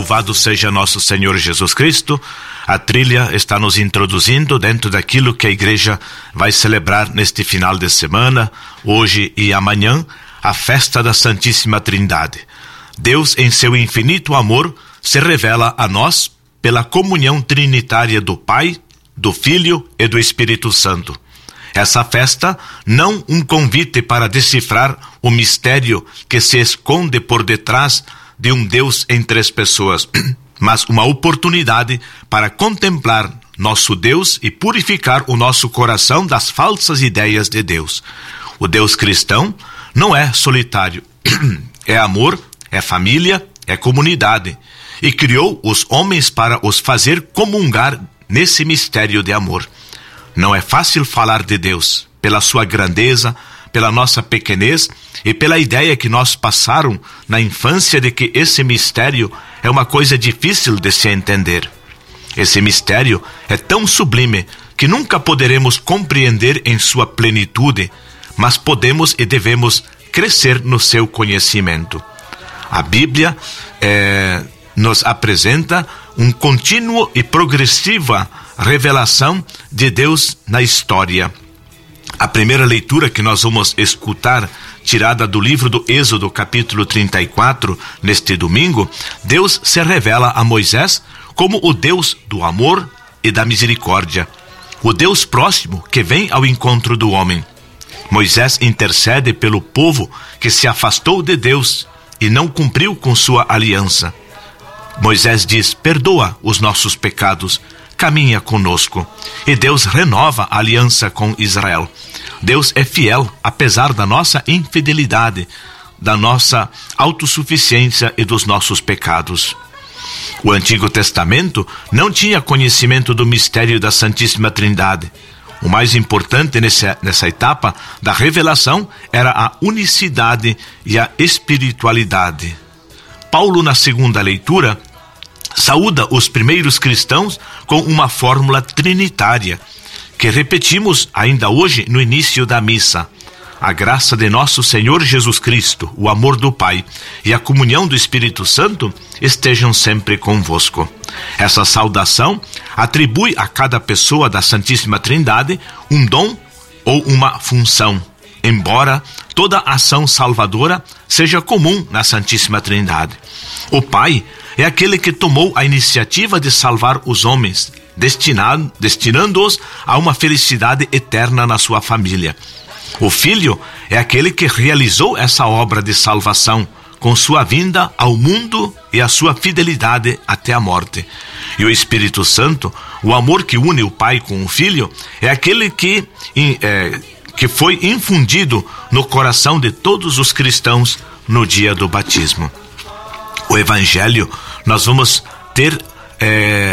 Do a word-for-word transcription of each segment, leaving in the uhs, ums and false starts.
Louvado seja nosso Senhor Jesus Cristo. A trilha está nos introduzindo dentro daquilo que a igreja vai celebrar neste final de semana, hoje e amanhã, a festa da Santíssima Trindade. Deus, em seu infinito amor, se revela a nós pela comunhão trinitária do Pai, do Filho e do Espírito Santo. Essa festa, não um convite para decifrar o mistério que se esconde por detrás de um Deus em três pessoas, mas uma oportunidade para contemplar nosso Deus e purificar o nosso coração das falsas ideias de Deus. O Deus cristão não é solitário, é amor, é família, é comunidade, e criou os homens para os fazer comungar nesse mistério de amor. Não é fácil falar de Deus, pela sua grandeza, pela nossa pequenez e pela ideia que nós passaram na infância de que esse mistério é uma coisa difícil de se entender. Esse mistério é tão sublime que nunca poderemos compreender em sua plenitude, mas podemos e devemos crescer no seu conhecimento. A Bíblia é, nos apresenta um contínuo e progressiva revelação de Deus na história. A primeira leitura que nós vamos escutar, tirada do livro do Êxodo, capítulo trinta e quatro, neste domingo, Deus se revela a Moisés como o Deus do amor e da misericórdia, o Deus próximo que vem ao encontro do homem. Moisés intercede pelo povo que se afastou de Deus e não cumpriu com sua aliança. Moisés diz: perdoa os nossos pecados, caminha conosco. E Deus renova a aliança com Israel. Deus é fiel, apesar da nossa infidelidade, da nossa autossuficiência e dos nossos pecados. O Antigo Testamento não tinha conhecimento do mistério da Santíssima Trindade. O mais importante nessa, nessa etapa da revelação era a unicidade e a espiritualidade. Paulo, na segunda leitura, saúda os primeiros cristãos com uma fórmula trinitária, que repetimos ainda hoje no início da missa. A graça de nosso Senhor Jesus Cristo, o amor do Pai e a comunhão do Espírito Santo estejam sempre convosco. Essa saudação atribui a cada pessoa da Santíssima Trindade um dom ou uma função, embora toda ação salvadora seja comum na Santíssima Trindade. O Pai é aquele que tomou a iniciativa de salvar os homens, destinado, destinando-os a uma felicidade eterna na sua família. O Filho é aquele que realizou essa obra de salvação com sua vinda ao mundo e a sua fidelidade até a morte. E o Espírito Santo, o amor que une o Pai com o Filho, é aquele que, é, que foi infundido no coração de todos os cristãos no dia do batismo. O Evangelho, nós vamos ter é,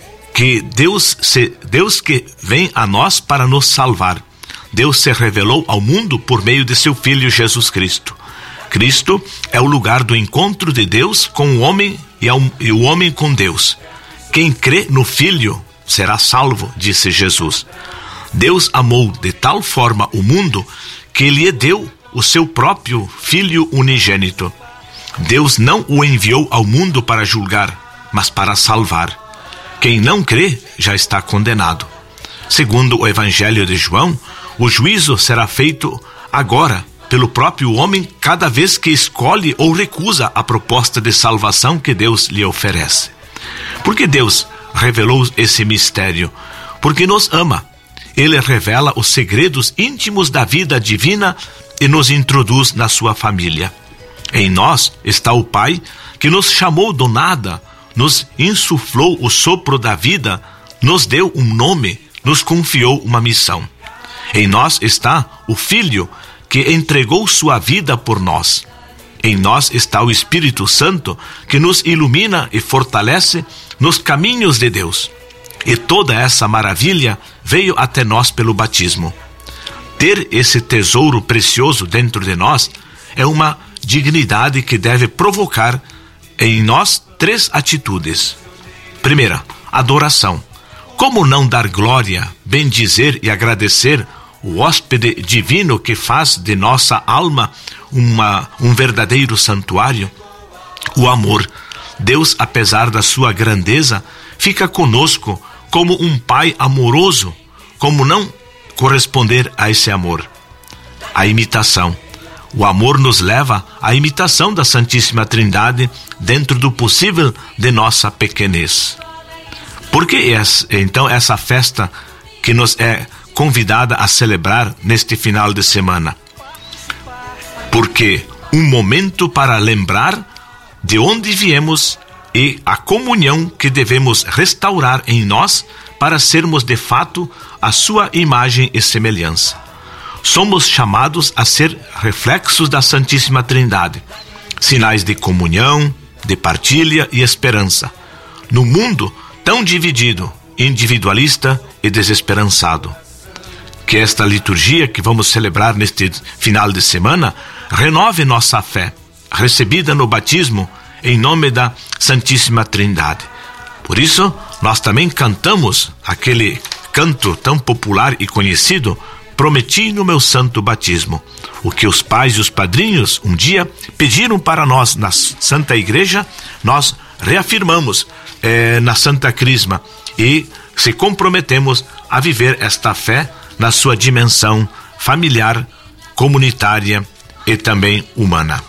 que Deus, se, Deus que vem a nós para nos salvar. Deus se revelou ao mundo por meio de seu Filho Jesus Cristo. Cristo é o lugar do encontro de Deus com o homem e, ao, e o homem com Deus. Quem crê no Filho será salvo, disse Jesus. Deus amou de tal forma o mundo que lhe deu o seu próprio Filho unigênito. Deus não o enviou ao mundo para julgar, mas para salvar. Quem não crê já está condenado. Segundo o Evangelho de João, o juízo será feito agora pelo próprio homem cada vez que escolhe ou recusa a proposta de salvação que Deus lhe oferece. Por que Deus revelou esse mistério? Porque nos ama. Ele revela os segredos íntimos da vida divina e nos introduz na sua família. Em nós está o Pai que nos chamou do nada, nos insuflou o sopro da vida, nos deu um nome, nos confiou uma missão. Em nós está o Filho que entregou sua vida por nós. Em nós está o Espírito Santo que nos ilumina e fortalece nos caminhos de Deus. E toda essa maravilha veio até nós pelo batismo. Ter esse tesouro precioso dentro de nós é uma dignidade que deve provocar em nós três atitudes. Primeira, adoração. Como não dar glória, bendizer e agradecer o hóspede divino que faz de nossa alma uma, um verdadeiro santuário? O amor. Deus, apesar da sua grandeza, fica conosco como um pai amoroso. Como não corresponder a esse amor? A imitação. O amor nos leva à imitação da Santíssima Trindade dentro do possível de nossa pequenez. Por que então essa festa que nos é convidada a celebrar neste final de semana? Porque um momento para lembrar de onde viemos e a comunhão que devemos restaurar em nós para sermos de fato a sua imagem e semelhança. Somos chamados a ser reflexos da Santíssima Trindade, sinais de comunhão, de partilha e esperança, no mundo tão dividido, individualista e desesperançado. Que esta liturgia que vamos celebrar neste final de semana renove nossa fé, recebida no batismo em nome da Santíssima Trindade. Por isso, nós também cantamos aquele canto tão popular e conhecido: prometi no meu santo batismo. O que os pais e os padrinhos um dia pediram para nós na Santa Igreja, nós reafirmamos eh, na Santa Crisma e se comprometemos a viver esta fé na sua dimensão familiar, comunitária e também humana.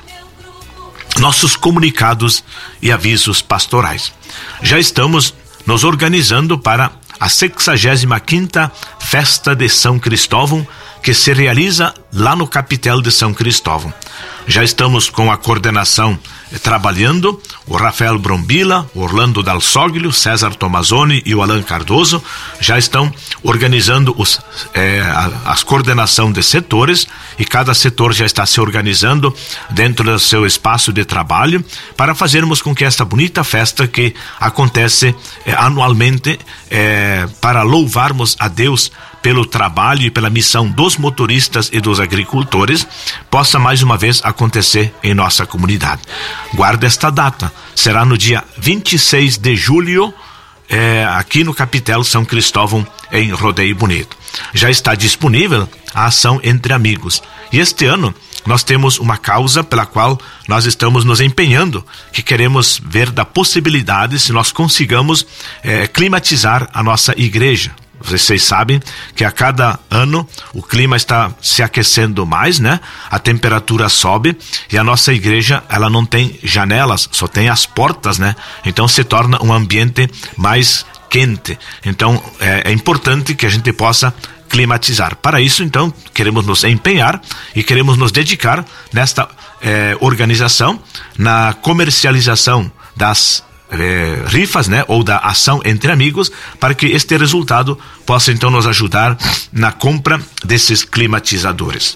Nossos comunicados e avisos pastorais. Já estamos nos organizando para a sexagésima quinta Festa de São Cristóvão, que se realiza lá no Capitel de São Cristóvão. Já estamos com a coordenação eh, trabalhando, o Rafael Brombila, o Orlando Dalsoglio, César Tomazoni e o Alan Cardoso já estão organizando os, eh, a, as coordenação de setores, e cada setor já está se organizando dentro do seu espaço de trabalho para fazermos com que esta bonita festa que acontece eh, anualmente eh, para louvarmos a Deus pelo trabalho e pela missão dos motoristas e dos agricultores, possa mais uma vez acontecer em nossa comunidade. Guarda esta data, será no dia vinte e seis de julho, é, aqui no Capitel São Cristóvão, em Rodeio Bonito. Já está disponível a ação Entre Amigos, e este ano nós temos uma causa pela qual nós estamos nos empenhando, que queremos ver da possibilidade, se nós consigamos é, climatizar a nossa igreja. Vocês sabem que a cada ano o clima está se aquecendo mais, né? A temperatura sobe e a nossa igreja, ela não tem janelas, só tem as portas, né? Então se torna um ambiente mais quente. Então é, é importante que a gente possa climatizar. Para isso, então, queremos nos empenhar e queremos nos dedicar nesta é, organização, na comercialização das É, rifas, né, ou da ação Entre Amigos, para que este resultado possa então nos ajudar na compra desses climatizadores.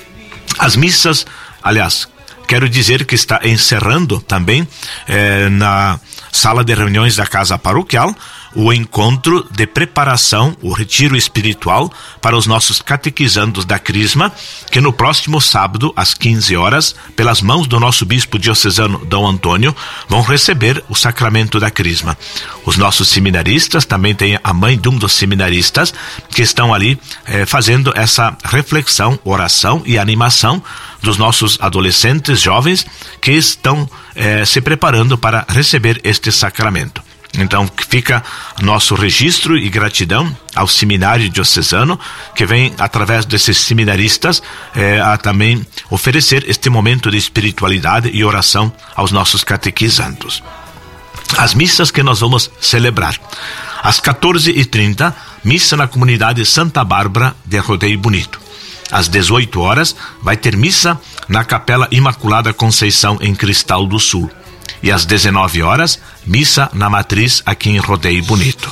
As missas, aliás, quero dizer que está encerrando também eh, na sala de reuniões da Casa Paroquial o encontro de preparação, o retiro espiritual para os nossos catequizandos da Crisma, que no próximo sábado, às quinze horas, pelas mãos do nosso bispo diocesano Dom Antônio, vão receber o sacramento da Crisma. Os nossos seminaristas, também tem a mãe de um dos seminaristas, que estão ali eh, fazendo essa reflexão, oração e animação dos nossos adolescentes, jovens, que estão eh, se preparando para receber este sacramento. Então fica nosso registro e gratidão ao seminário diocesano, que vem através desses seminaristas eh, a também oferecer este momento de espiritualidade e oração aos nossos catequizandos. As missas que nós vamos celebrar: às quatorze e trinta, missa na comunidade Santa Bárbara de Rodeio Bonito. Às dezoito horas vai ter missa na Capela Imaculada Conceição em Cristal do Sul. E às dezenove horas, missa na Matriz aqui em Rodeio Bonito.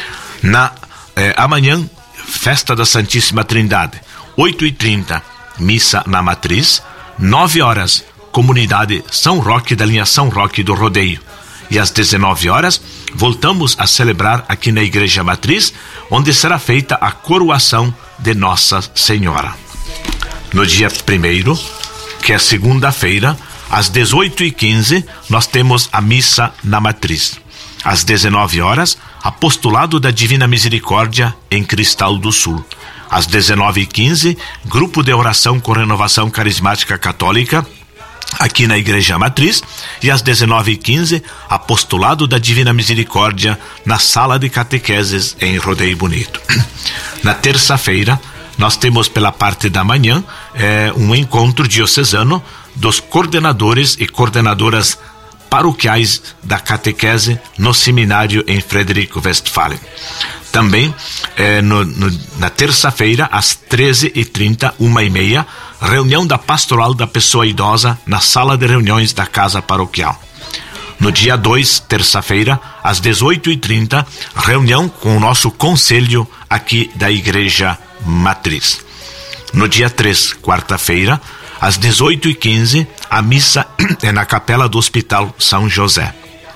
Na eh, amanhã, festa da Santíssima Trindade, oito e trinta, missa na Matriz. nove horas, comunidade São Roque da linha São Roque do Rodeio. E às dezenove horas, voltamos a celebrar aqui na Igreja Matriz, onde será feita a coroação de Nossa Senhora. No dia primeiro, que é segunda-feira, às dezoito e quinze, nós temos a missa na Matriz. Às dezenove horas, apostolado da Divina Misericórdia em Cristal do Sul. Às dezenove e quinze, grupo de oração com renovação carismática católica aqui na Igreja Matriz, e às dezenove e quinze, Apostolado da Divina Misericórdia na Sala de Catequeses em Rodeio Bonito. Na terça-feira, nós temos pela parte da manhã é, um encontro diocesano dos coordenadores e coordenadoras paroquiais da catequese no seminário em Frederico Westphalen. Também eh, no, no, na terça-feira, às treze e trinta, uma e meia, reunião da pastoral da pessoa idosa na sala de reuniões da casa paroquial. No dia dois, terça-feira, às dezoito e trinta, reunião com o nosso conselho aqui da Igreja Matriz. No dia três, quarta-feira, às dezoito e quinze, a missa é na capela do Hospital São José.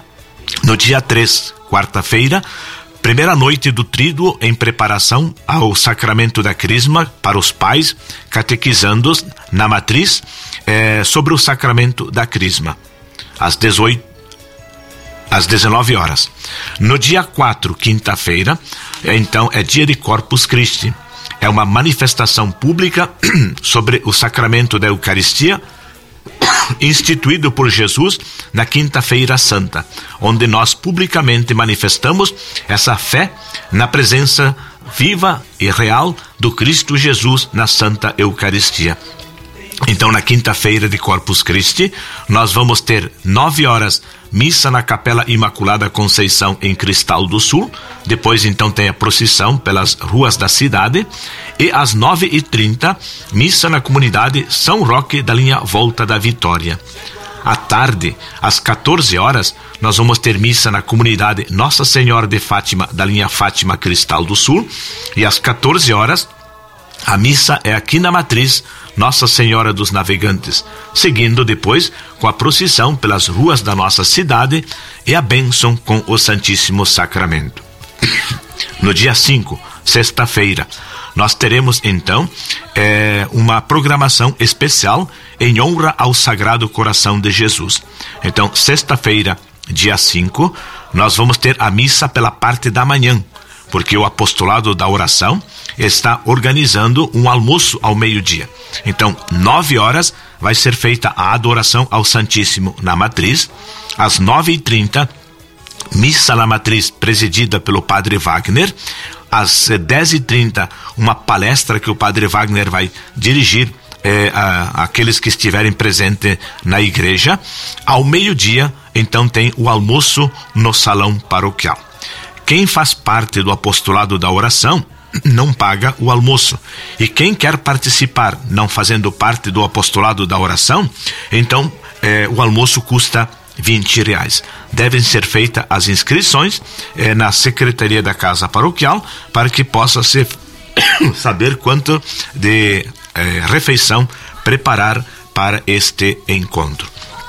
No dia três, quarta-feira, primeira noite do tríduo em preparação ao sacramento da crisma para os pais, catequizandos na matriz eh, sobre o sacramento da crisma, às dezoito, às dezenove horas. No dia quatro, quinta-feira, então é dia de Corpus Christi. É uma manifestação pública sobre o sacramento da Eucaristia, instituído por Jesus na Quinta-feira Santa, onde nós publicamente manifestamos essa fé na presença viva e real do Cristo Jesus na Santa Eucaristia. Então, na quinta-feira de Corpus Christi, nós vamos ter nove horas missa na Capela Imaculada Conceição em Cristal do Sul. Depois, então, tem a procissão pelas ruas da cidade. E às nove e trinta, missa na comunidade São Roque da linha Volta da Vitória. À tarde, às quatorze horas, nós vamos ter missa na comunidade Nossa Senhora de Fátima da linha Fátima Cristal do Sul. E às quatorze horas, a missa é aqui na Matriz Nossa Senhora dos Navegantes, seguindo depois com a procissão pelas ruas da nossa cidade e a bênção com o Santíssimo Sacramento. No dia cinco, sexta-feira, nós teremos então é, uma programação especial em honra ao Sagrado Coração de Jesus. Então, sexta-feira, dia cinco, nós vamos ter a missa pela parte da manhã, porque o apostolado da oração está organizando um almoço ao meio-dia. Então, nove horas vai ser feita a adoração ao Santíssimo na Matriz. Às nove e trinta, missa na Matriz presidida pelo Padre Wagner. Às dez e trinta, uma palestra que o Padre Wagner vai dirigir é, a, aqueles que estiverem presentes na igreja. Ao meio-dia, então, tem o almoço no salão paroquial. Quem faz parte do apostolado da oração não paga o almoço. E quem quer participar não fazendo parte do apostolado da oração, então é, o almoço custa vinte reais. Devem ser feitas as inscrições é, na Secretaria da Casa Paroquial para que possa se saber quanto de é, refeição preparar para este encontro.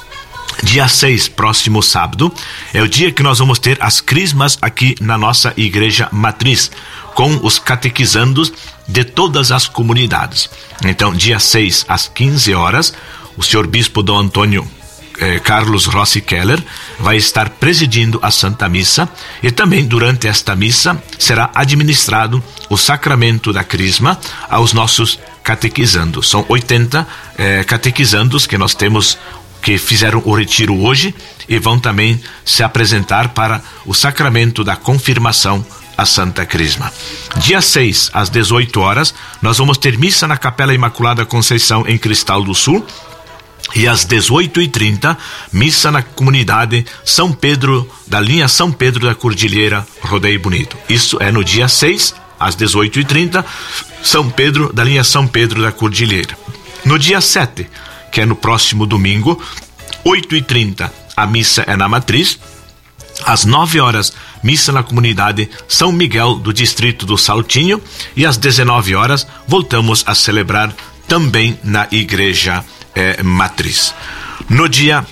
Dia seis, próximo sábado, é o dia que nós vamos ter as crismas aqui na nossa Igreja Matriz, com os catequizandos de todas as comunidades. Então, dia seis, às quinze horas, o senhor Bispo Dom Antônio eh, Carlos Rossi Keller vai estar presidindo a Santa Missa, e também durante esta missa será administrado o sacramento da crisma aos nossos catequizandos. São oitenta eh, catequizandos que nós temos que fizeram o retiro hoje e vão também se apresentar para o sacramento da confirmação à Santa Crisma. Dia seis, às dezoito horas, nós vamos ter missa na Capela Imaculada Conceição em Cristal do Sul, e às dezoito e trinta, missa na comunidade São Pedro, da linha São Pedro da Cordilheira, Rodeio Bonito. Isso é no dia seis, às dezoito e trinta, São Pedro, da linha São Pedro da Cordilheira. No dia sete, que é no próximo domingo, oito e trinta, a missa é na Matriz. Às nove horas, missa na comunidade São Miguel do distrito do Saltinho, e às dezenove horas voltamos a celebrar também na Igreja eh, Matriz. No dia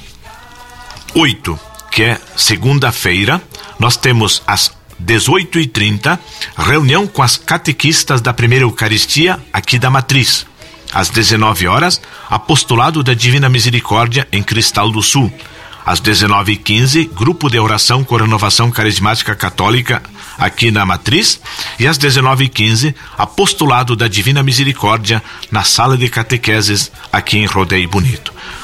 oito, que é segunda-feira, nós temos às dezoito e trinta, reunião com as catequistas da primeira Eucaristia aqui da Matriz. Às dezenove horas, apostolado da Divina Misericórdia em Cristal do Sul. Às dezenove e quinze, grupo de oração com renovação carismática católica aqui na Matriz. E às dezenove e quinze, apostolado da Divina Misericórdia na sala de catequeses aqui em Rodeio Bonito.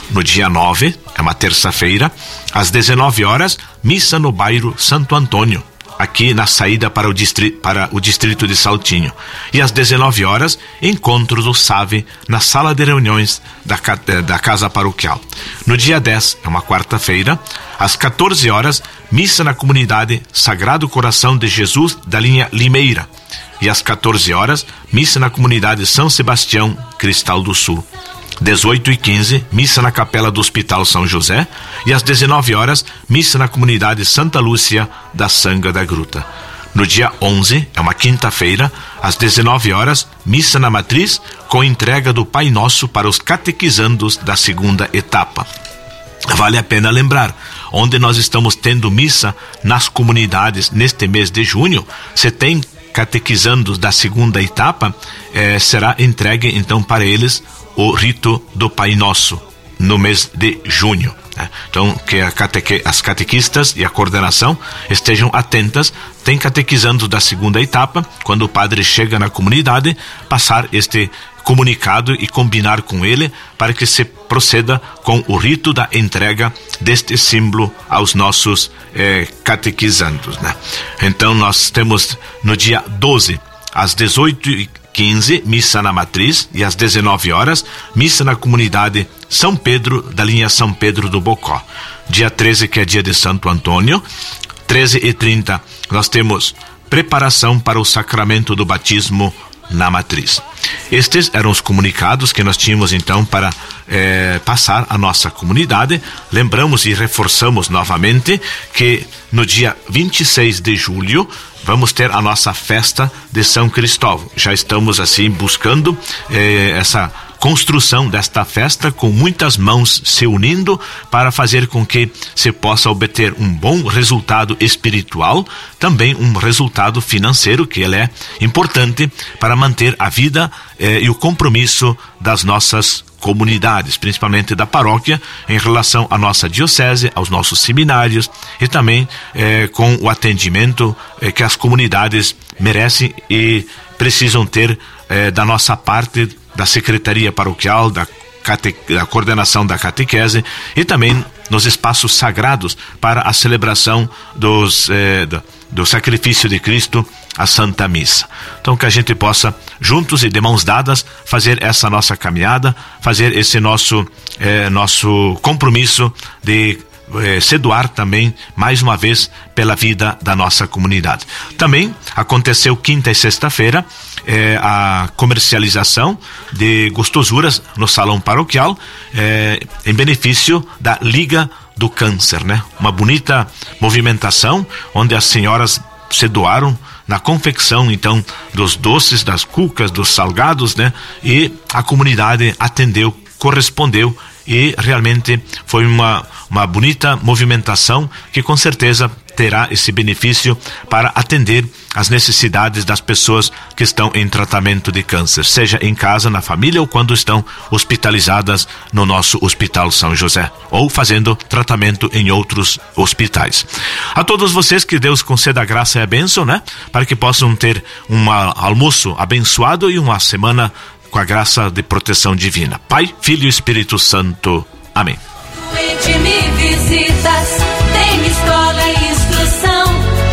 no dia nove, é uma terça-feira, às dezenove horas, missa no bairro Santo Antônio, aqui na saída para o, distri- para o distrito de Saltinho. E às dezenove horas, encontro do S A V na sala de reuniões da, da Casa Paroquial. No dia dez, é uma quarta-feira, às quatorze horas, missa na comunidade Sagrado Coração de Jesus da linha Limeira. E às quatorze horas, missa na comunidade São Sebastião, Cristal do Sul. dezoito e quinze, missa na capela do Hospital São José. E às dezenove horas, missa na comunidade Santa Lúcia da Sanga da Gruta. No dia onze, é uma quinta-feira, às dezenove horas, missa na Matriz, com entrega do Pai Nosso para os catequizandos da segunda etapa. Vale a pena lembrar, onde nós estamos tendo missa nas comunidades neste mês de junho, você tem catequizandos da segunda etapa, eh, será entregue então para eles o rito do Pai Nosso no mês de junho, né? Então, que a cateque, as catequistas e a coordenação estejam atentas. Tem catequizando da segunda etapa, quando o padre chega na comunidade, passar este comunicado e combinar com ele para que se proceda com o rito da entrega deste símbolo aos nossos eh, catequizandos, né? Então nós temos no dia doze, às dezoito e quinze, missa na Matriz, e às dezenove horas, missa na comunidade São Pedro, da linha São Pedro do Bocó. Dia treze, que é dia de Santo Antônio, treze e trinta, nós temos preparação para o sacramento do batismo na Matriz. Estes eram os comunicados que nós tínhamos então para eh, passar à nossa comunidade. Lembramos e reforçamos novamente que no dia vinte e seis de julho vamos ter a nossa festa de São Cristóvão. Já estamos assim buscando eh, essa construção desta festa, com muitas mãos se unindo para fazer com que se possa obter um bom resultado espiritual, também um resultado financeiro, que ele é importante para manter a vida eh, e o compromisso das nossas comunidades, principalmente da paróquia, em relação à nossa diocese, aos nossos seminários, e também eh, com o atendimento eh, que as comunidades merecem e precisam ter eh, da nossa parte, da Secretaria Paroquial, da, cate, da coordenação da catequese, e também nos espaços sagrados para a celebração dos, eh, do, do sacrifício de Cristo, a Santa Missa. Então, que a gente possa, juntos e de mãos dadas, fazer essa nossa caminhada, fazer esse nosso, eh, nosso compromisso de eh, se doar também, mais uma vez, pela vida da nossa comunidade. Também aconteceu quinta e sexta-feira É, a comercialização de gostosuras no salão paroquial, é, em benefício da Liga do Câncer, né? Uma bonita movimentação onde as senhoras se doaram na confecção então dos doces, das cucas, dos salgados, né? E a comunidade atendeu, correspondeu, e realmente foi uma, uma bonita movimentação que com certeza terá esse benefício para atender as necessidades das pessoas que estão em tratamento de câncer, seja em casa, na família, ou quando estão hospitalizadas no nosso Hospital São José, ou fazendo tratamento em outros hospitais. A todos vocês, que Deus conceda a graça e a bênção, né? Para que possam ter um almoço abençoado e uma semana com a graça de proteção divina. Pai, Filho e Espírito Santo. Amém. Doente me visitas, tem escola e instrução.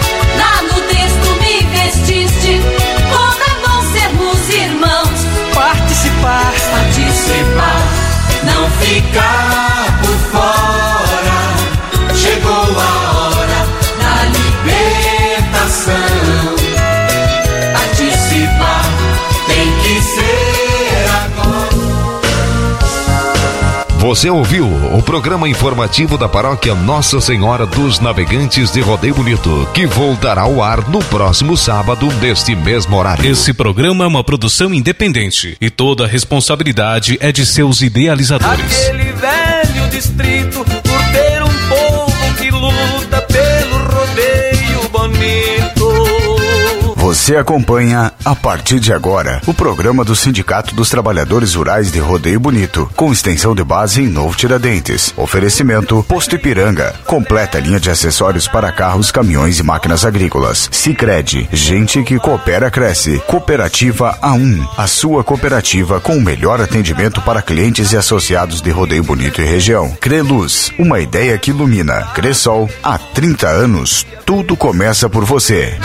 Lá no texto me vestiste, como é bom sermos irmãos. Participar, Participar, não ficar por fora. Chegou a hora da libertação. Participar tem que ser. Você ouviu o programa informativo da Paróquia Nossa Senhora dos Navegantes de Rodeio Bonito, que voltará ao ar no próximo sábado, neste mesmo horário. Esse programa é uma produção independente e toda a responsabilidade é de seus idealizadores. Aquele velho distrito, por ter um povo que luta pelo rodeio bonito. Você Você acompanha, a partir de agora, o programa do Sindicato dos Trabalhadores Rurais de Rodeio Bonito, com extensão de base em Novo Tiradentes. Oferecimento Posto Ipiranga, completa linha de acessórios para carros, caminhões e máquinas agrícolas. Sicredi, gente que coopera cresce. Cooperativa A um, a sua cooperativa com o melhor atendimento para clientes e associados de Rodeio Bonito e região. Creluz, uma ideia que ilumina. Cressol, há trinta anos, tudo começa por você.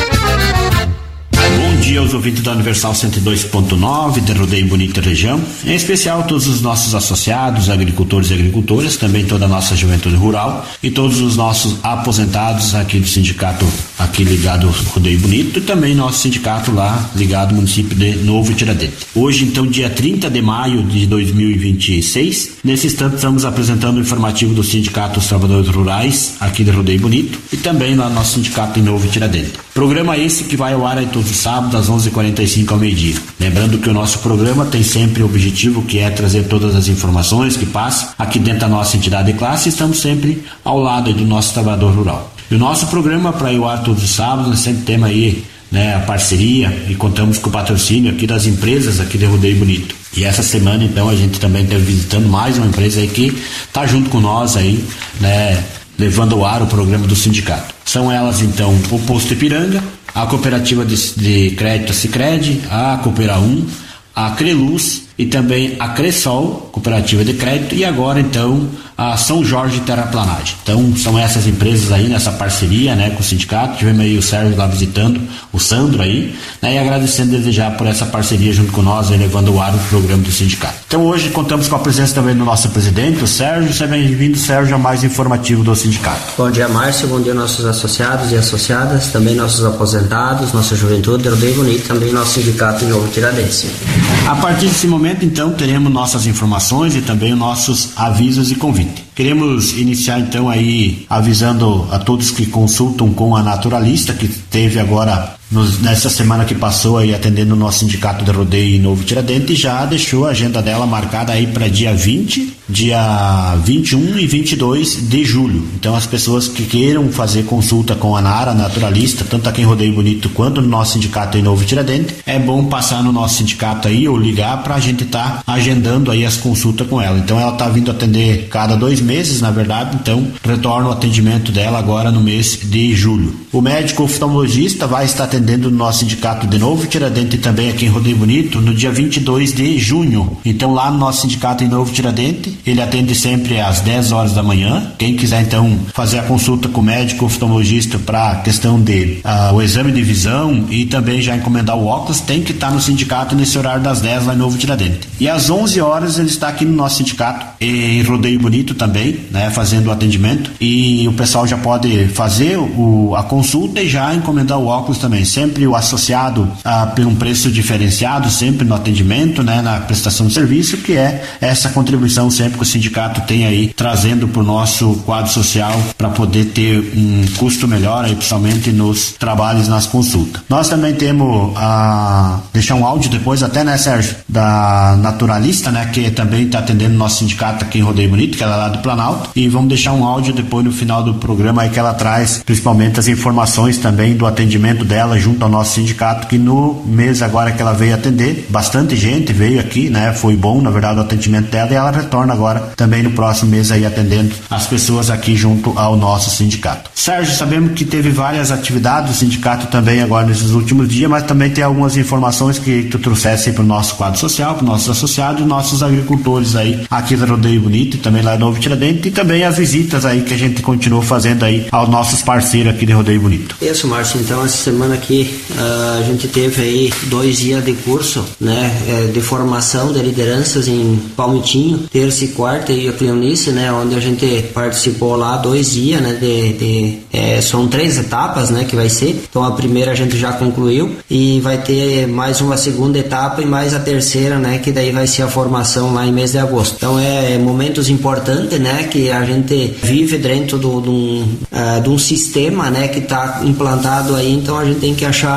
Bom dia aos ouvintes da Universal cento e dois ponto nove de Rodeio Bonito e região, em especial todos os nossos associados, agricultores e agricultoras, também toda a nossa juventude rural e todos os nossos aposentados aqui do sindicato aqui ligado ao Rodeio Bonito e também nosso sindicato lá ligado ao município de Novo Tiradentes. Hoje, então, dia trinta de maio de dois mil e vinte e seis, nesse instante estamos apresentando o informativo do Sindicato dos Trabalhadores Rurais aqui de Rodeio Bonito e também lá no nosso sindicato em Novo Tiradentes. Programa esse que vai ao ar aí todos os sábados às onze e quarenta e cinco ao meio-dia. Lembrando que o nosso programa tem sempre o objetivo que é trazer todas as informações que passam aqui dentro da nossa entidade de classe e estamos sempre ao lado do nosso trabalhador rural. E o nosso programa para ir ao ar todos os sábados, nós sempre temos aí, né, a parceria e contamos com o patrocínio aqui das empresas aqui de Rodeio Bonito. E essa semana, então, a gente também está visitando mais uma empresa aí que está junto com nós aí, né, levando ao ar o programa do sindicato. São elas, então, o Posto Ipiranga, a Cooperativa de, de Crédito Sicredi, a Coopera um, a Creluz e também a Cressol, Cooperativa de Crédito, e agora, então, a São Jorge Terraplanagem. Então, são essas empresas aí nessa parceria, né, com o sindicato. Tivemos aí o Sérgio lá visitando, o Sandro aí, né, e agradecendo desde já por essa parceria junto com nós, aí, levando ao ar o programa do sindicato. Então, hoje contamos com a presença também do nosso presidente, o Sérgio. Seja bem-vindo, Sérgio, a mais informativo do sindicato. Bom dia, Márcio. Bom dia, nossos associados e associadas, também nossos aposentados, nossa juventude, Rodeio Bonito, também nosso sindicato em Novo Tiradentes. A partir desse momento, então, teremos nossas informações e também os nossos avisos e convites. Queremos iniciar então aí avisando a todos que consultam com a Naturalista, que teve agora nos, nessa semana que passou aí atendendo o nosso sindicato de rodeio em Novo Tiradentes, e já deixou a agenda dela marcada aí para dia vinte, dia vinte e um e vinte e dois de julho. Então as pessoas que queiram fazer consulta com a Nara Naturalista, tanto aqui em Rodeio Bonito quanto no nosso sindicato em Novo Tiradentes, é bom passar no nosso sindicato aí ou ligar para a gente estar tá agendando aí as consultas com ela. Então ela está vindo atender cada dois meses, na verdade, então retorna o atendimento dela agora no mês de julho. O médico oftalmologista vai estar atendendo no nosso sindicato de Novo Tiradentes e também aqui em Rodeio Bonito no dia vinte e dois de junho. Então lá no nosso sindicato em Novo Tiradentes, ele atende sempre às dez horas da manhã. Quem quiser então fazer a consulta com o médico oftalmologista para questão de uh, o exame de visão e também já encomendar o óculos, tem que estar no sindicato nesse horário das dez lá em Novo Tiradentes. E às onze horas ele está aqui no nosso sindicato em Rodeio Bonito também, né, fazendo o atendimento, e o pessoal já pode fazer o, a consulta e já encomendar o óculos também. Sempre o associado ah, por um preço diferenciado, sempre no atendimento, né, na prestação de serviço, que é essa contribuição sempre que o sindicato tem aí, trazendo para o nosso quadro social para poder ter um custo melhor, aí, principalmente nos trabalhos, nas consultas. Nós também temos a deixar um áudio depois até, né, Sérgio, da Naturalista, né, que também está atendendo o nosso sindicato aqui em Rodeio Bonito, que ela é lá do Planalto, e vamos deixar um áudio depois no final do programa aí que ela traz principalmente as informações também do atendimento dela junto ao nosso sindicato, que no mês agora que ela veio atender, bastante gente veio aqui, né, foi bom na verdade o atendimento dela, e ela retorna agora também no próximo mês aí atendendo as pessoas aqui junto ao nosso sindicato. Sérgio, sabemos que teve várias atividades do sindicato também agora nesses últimos dias, mas também tem algumas informações que tu trouxesse para o nosso quadro social, para os nossos associados e nossos agricultores aí aqui da Rodeio Bonito e também lá em Novo Tiradentes, e também as visitas aí que a gente continua fazendo aí aos nossos parceiros aqui de Rodeio Bonito. Isso, Márcio. Então essa semana aqui uh, a gente teve aí dois dias de curso, né, de formação de lideranças em Palmitinho, terça e quarta, e a Cleonice, né, onde a gente participou lá dois dias, né, de, de é, são três etapas, né, que vai ser. Então a primeira a gente já concluiu e vai ter mais uma segunda etapa e mais a terceira, né, que daí vai ser a formação lá em mês de agosto. Então é momentos importantes, né, que a gente vive dentro do, do, uh, de um sistema, né, que está implantado aí. Então a gente tem que achar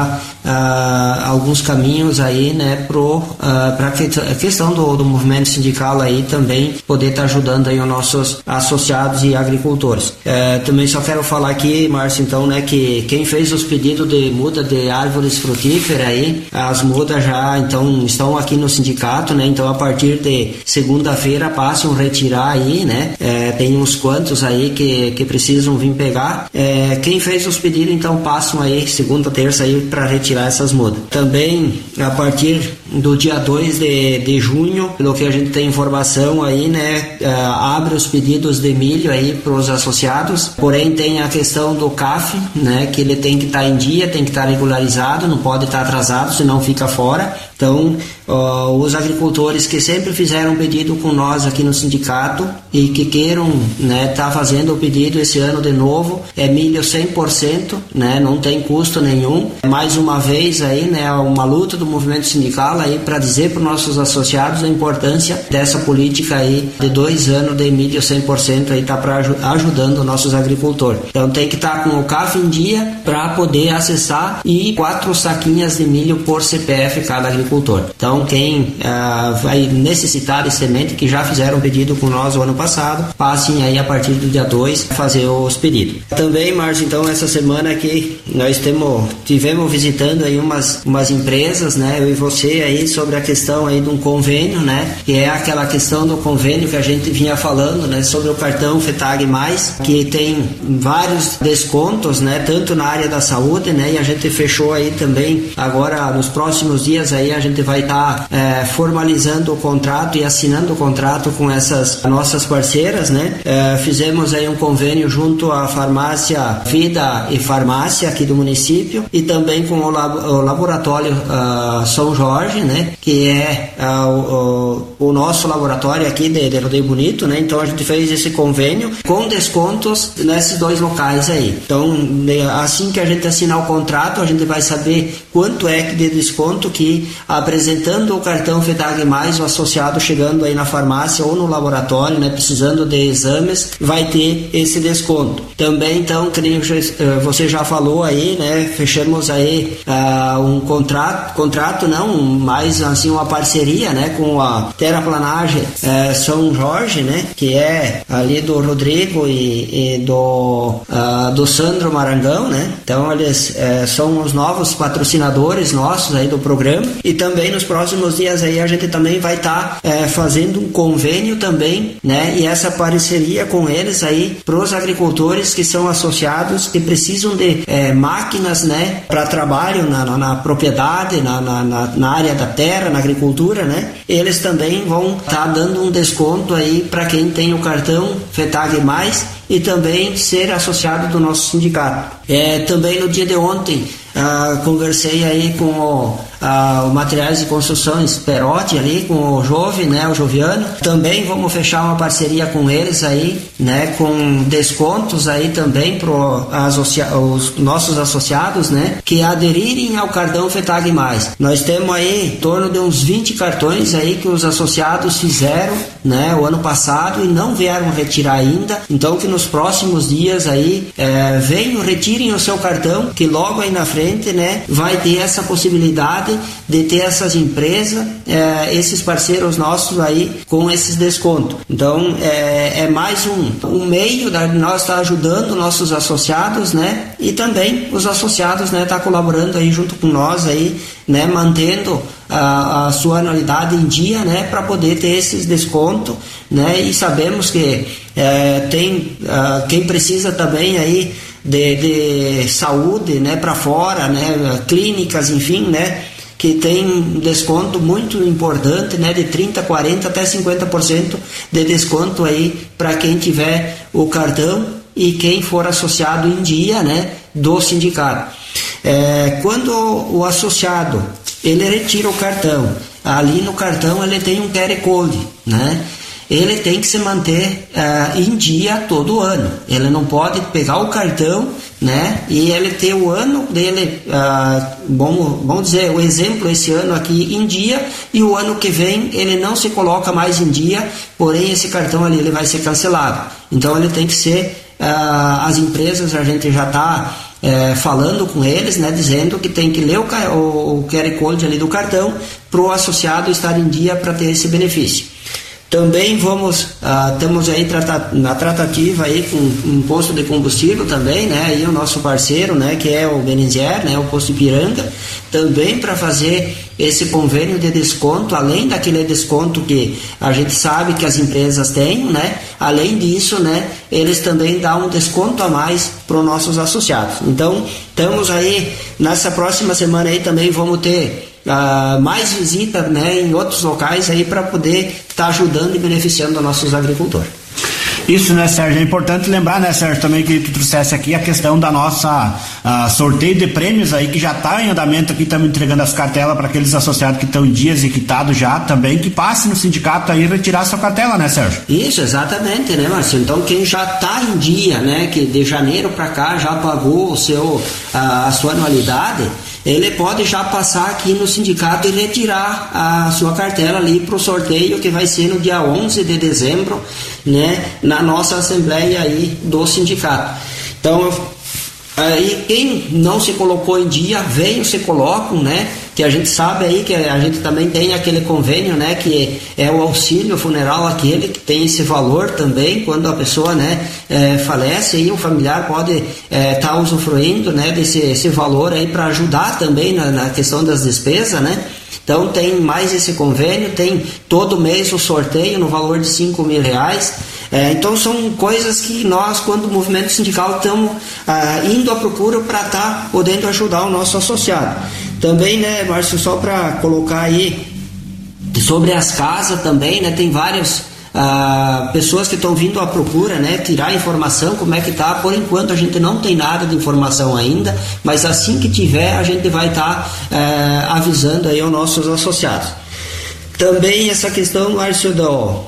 uh, alguns caminhos aí, né, pro uh, para a questão do, do movimento sindical aí também poder estar tá ajudando aí os nossos associados e agricultores. Uh, também só quero falar aqui, Márcio, então, né, que quem fez os pedidos de muda de árvores frutíferas aí, as mudas já então estão aqui no sindicato, né, então a partir de segunda-feira passam a retirar aí, né, uh, tem uns quantos aí que, que precisam vir pegar. Uh, quem fez os pedidos então passam aí segunda, terça aí para retirar essas mudas. Também a partir do dia dois de, de junho, pelo que a gente tem informação aí, né, uh, abre os pedidos de milho aí para os associados, porém tem a questão do C A F, né, que ele tem que estar tá em dia, tem que estar tá regularizado, não pode estar tá atrasado, senão fica fora. Então, uh, os agricultores que sempre fizeram pedido com nós aqui no sindicato e que queiram, né, tá fazendo o pedido esse ano de novo, é milho cem por cento, né, não tem custo nenhum. Mais uma vez aí, né, uma luta do movimento sindical aí para dizer para os nossos associados a importância dessa política aí de dois anos de milho cem por cento aí tá para ajudando os nossos agricultores. Então tem que estar tá com o C A F em dia para poder acessar e quatro saquinhas de milho por C P F cada agricultor. Então quem uh, vai necessitar de semente, que já fizeram pedido com nós o ano passado, passem aí a partir do dia dois fazer os pedidos. Também, Márcio, então essa semana aqui nós temos, tivemos visitando aí umas, umas empresas, né, eu e você aí, sobre a questão aí de um convênio, né, que é aquela questão do convênio que a gente vinha falando, né, sobre o cartão FETAG mais, que tem vários descontos, né, tanto na área da saúde, né, e a gente fechou aí também agora nos próximos dias aí a gente vai estar tá, é, formalizando o contrato e assinando o contrato com essas nossas parceiras, né, é, fizemos aí um convênio junto à farmácia Vida e Farmácia aqui do município e também com o, lab, o laboratório uh, São Jorge, né, que é uh, o, o nosso laboratório aqui de, de Rodeio Bonito, né, então a gente fez esse convênio com descontos nesses dois locais aí. Então, assim que a gente assinar o contrato, a gente vai saber quanto é que de desconto que apresentando o cartão FETAG mais, o associado chegando aí na farmácia ou no laboratório, né, precisando de exames, vai ter esse desconto. Também, então, que você já falou aí, né, fechamos aí uh, um contrato, contrato não, mais assim uma parceria, né, com a Terraplanagem uh, São Jorge, né, que é ali do Rodrigo e, e do, uh, do Sandro Marangão, né, então eles uh, são os novos patrocinadores nossos aí do programa e também nos próximos dias aí a gente também vai estar tá, uh, fazendo um convênio também, né, e essa parceria com eles aí para os agricultores que são associados que precisam de uh, máquinas, né, para trabalho na, na, na propriedade, na, na, na área da terra, na agricultura, né, eles também vão estar tá dando um desconto aí para quem tem o cartão FETAG mais e também ser associado do nosso sindicato. É, também no dia de ontem ah, conversei aí com o, ah, o Materiais de Construções Perotti ali, com o Jove, né, o Joviano. Também vamos fechar uma parceria com eles aí, né, com descontos aí também para os nossos associados, né, que aderirem ao cartão FETAG mais. Nós temos aí em torno de uns vinte cartões aí que os associados fizeram, né, o ano passado e não vieram retirar ainda. Então que nos próximos dias aí é, venham, retirem o seu cartão, que logo aí na frente, né, vai ter essa possibilidade de ter essas empresas, é, esses parceiros nossos aí com esses descontos. Então é, é mais um, um meio de nós estar ajudando nossos associados, né, e também os associados, né, tá colaborando aí junto com nós aí, né, mantendo a, a sua anualidade em dia, né, para poder ter esses descontos, né, e sabemos que é, tem uh, quem precisa também aí de, de saúde, né, para fora, né, clínicas, enfim, né, que tem um desconto muito importante, né, de trinta, quarenta até cinquenta por cento de desconto aí para quem tiver o cartão e quem for associado em dia, né, do sindicato. É, quando o associado ele retira o cartão, ali no cartão ele tem um Q R Code, né? Ele tem que se manter uh, em dia todo ano. Ele não pode pegar o cartão, né, e ele ter o ano dele, uh, vamos, vamos dizer, o exemplo esse ano aqui em dia, e o ano que vem ele não se coloca mais em dia, porém esse cartão ali ele vai ser cancelado. Então ele tem que ser, uh, as empresas, a gente já está é, falando com eles, né, dizendo que tem que ler o, o, o Q R Code ali do cartão para o associado estar em dia para ter esse benefício. Também vamos, ah, estamos aí trata, na tratativa aí com um posto de combustível também, né, aí o nosso parceiro, né, que é o Benenzier, né, o posto Ipiranga, também para fazer esse convênio de desconto, além daquele desconto que a gente sabe que as empresas têm, né, além disso, né, eles também dão um desconto a mais para os nossos associados. Então, estamos aí, nessa próxima semana aí também vamos ter Uh, mais visita, né, em outros locais aí para poder estar tá ajudando e beneficiando os nossos agricultores. Isso, né, Sérgio? É importante lembrar, né, Sérgio, também que tu trouxesse aqui a questão da nossa uh, sorteio de prêmios aí, que já está em andamento aqui, estamos entregando as cartelas para aqueles associados que estão em dias e quitados já também, que passe no sindicato aí retirar sua cartela, né, Sérgio? Isso, exatamente, né, Márcio? Então quem já está em dia, né, que de janeiro para cá já pagou o seu, uh, a sua anualidade, ele pode já passar aqui no sindicato e retirar a sua cartela ali para o sorteio que vai ser no dia onze de dezembro, né, na nossa assembleia aí do sindicato. Então, aí quem não se colocou em dia, venham, se colocam, né, que a gente sabe aí que a gente também tem aquele convênio, né, que é o auxílio funeral, aquele que tem esse valor também, quando a pessoa, né, é, falece, aí o familiar pode estar é, tá usufruindo, né, desse esse valor aí para ajudar também na, na questão das despesas, né. Então tem mais esse convênio, tem todo mês o sorteio no valor de cinco mil reais. É, então são coisas que nós, quando o movimento sindical, estamos ah, indo à procura para estar tá podendo ajudar o nosso associado. Também, né, Márcio, só para colocar aí sobre as casas também, né, tem várias ah, pessoas que estão vindo à procura, né, tirar informação, como é que tá. Por enquanto a gente não tem nada de informação ainda, mas assim que tiver a gente vai estar tá, eh, avisando aí aos nossos associados. Também essa questão, Márcio, do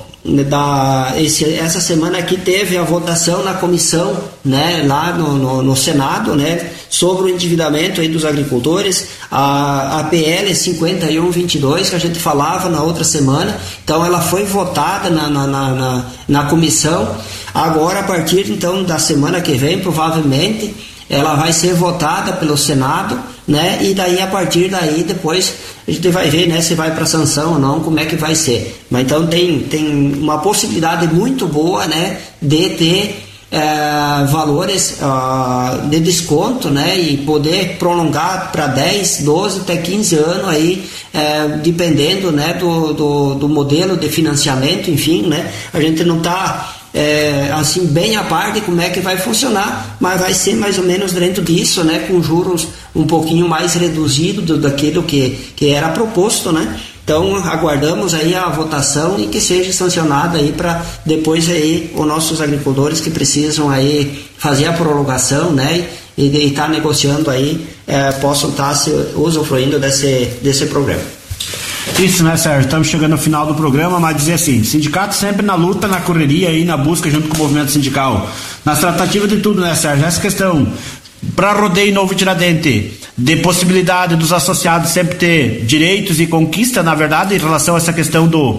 Da, esse, essa semana aqui teve a votação na comissão, né, lá no, no, no Senado, né, sobre o endividamento aí dos agricultores, a, a P L cinquenta e um vinte e dois, que a gente falava na outra semana. Então ela foi votada na, na, na, na, na comissão. Agora, a partir então da semana que vem, provavelmente ela vai ser votada pelo Senado, né? E daí, a partir daí, depois a gente vai ver, né, se vai para sanção ou não, como é que vai ser. Mas então tem, tem uma possibilidade muito boa, né, de ter é, valores uh, de desconto, né, e poder prolongar para dez, doze, até quinze anos aí, é, dependendo, né, do, do, do modelo de financiamento, enfim, né. A gente não está É, assim, bem a par de como é que vai funcionar, mas vai ser mais ou menos dentro disso, né, com juros um pouquinho mais reduzido do, daquilo que, que era proposto, né. Então aguardamos aí a votação e que seja sancionada aí para depois aí os nossos agricultores que precisam aí fazer a prorrogação, né, e estar tá negociando aí, é, possam estar tá se usufruindo desse, desse programa. Isso, né, Sérgio? Estamos chegando ao final do programa, mas dizer assim, sindicato sempre na luta, na correria aí, na busca junto com o movimento sindical, nas tratativas de tudo, né, Sérgio? Essa questão para Rodeio Novo Tiradentes, de possibilidade dos associados sempre ter direitos e conquista, na verdade, em relação a essa questão do,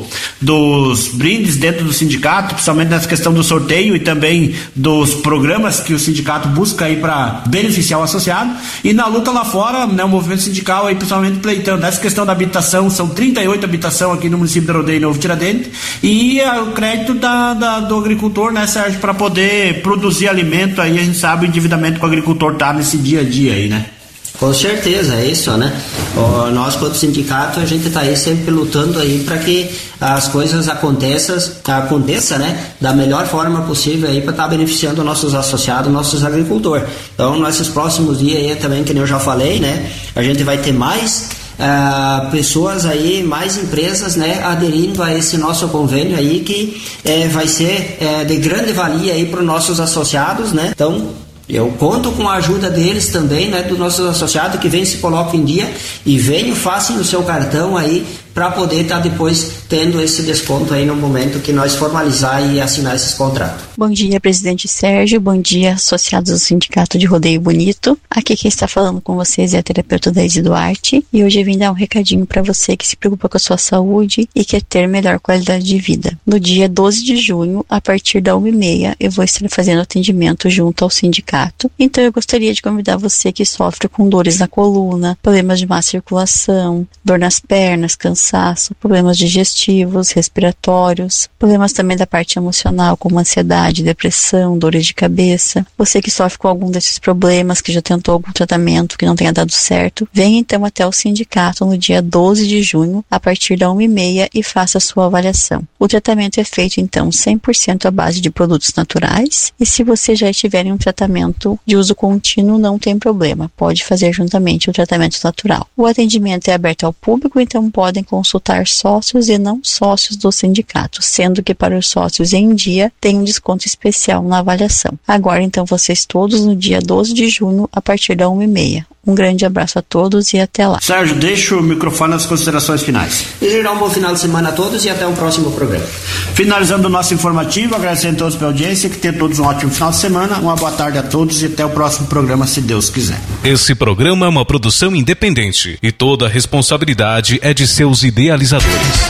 dos brindes dentro do sindicato, principalmente nessa questão do sorteio e também dos programas que o sindicato busca aí para beneficiar o associado. E na luta lá fora, né, o movimento sindical aí, principalmente pleitando essa questão da habitação, são trinta e oito habitações aqui no município de Rodeio Novo Tiradentes, e o crédito da, da, do agricultor, né, Sérgio, para poder produzir alimento. Aí a gente sabe o endividamento que o agricultor tá nesse dia a dia aí, né? Com certeza, é isso, né? O, nós, quanto sindicato, a gente está aí sempre lutando aí para que as coisas aconteçam, aconteça, né, da melhor forma possível aí para estar tá beneficiando nossos associados, nossos agricultores. Então, nesses próximos dias aí também, que eu já falei, né, a gente vai ter mais uh, pessoas aí, mais empresas, né, aderindo a esse nosso convênio aí, que uh, vai ser uh, de grande valia aí para os nossos associados, né? Então, eu conto com a ajuda deles também, né, dos nossos associados, que vem se coloquem em dia e venham, façam o seu cartão aí para poder estar tá depois tendo esse desconto aí no momento que nós formalizar e assinar esses contratos. Bom dia, presidente Sérgio, bom dia, associados do Sindicato de Rodeio Bonito. Aqui quem está falando com vocês é a terapeuta Daisy Duarte e hoje eu vim dar um recadinho para você que se preocupa com a sua saúde e quer ter melhor qualidade de vida. No dia doze de junho, a partir da uma e meia, eu vou estar fazendo atendimento junto ao sindicato. Então eu gostaria de convidar você que sofre com dores na coluna, problemas de má circulação, dor nas pernas, cansaço, problemas digestivos, respiratórios, problemas também da parte emocional, como ansiedade, depressão, dores de cabeça. Você que sofre com algum desses problemas, que já tentou algum tratamento que não tenha dado certo, venha então até o sindicato no dia doze de junho, a partir da uma e meia, e faça a sua avaliação. O tratamento é feito então cem por cento à base de produtos naturais, e se você já estiver em um tratamento de uso contínuo, não tem problema, pode fazer juntamente o tratamento natural. O atendimento é aberto ao público, então podem consultar sócios e não sócios do sindicato, sendo que para os sócios em dia tem um desconto especial na avaliação. Agora então vocês todos no dia doze de junho, a partir da uma e meia. Um grande abraço a todos e até lá. Sérgio, deixa o microfone nas considerações finais. Desejar um bom final de semana a todos e até o próximo programa. Finalizando o nosso informativo, agradecendo a todos pela audiência, que tenham todos um ótimo final de semana, uma boa tarde a todos e até o próximo programa, se Deus quiser. Esse programa é uma produção independente e toda a responsabilidade é de seus idealizadores.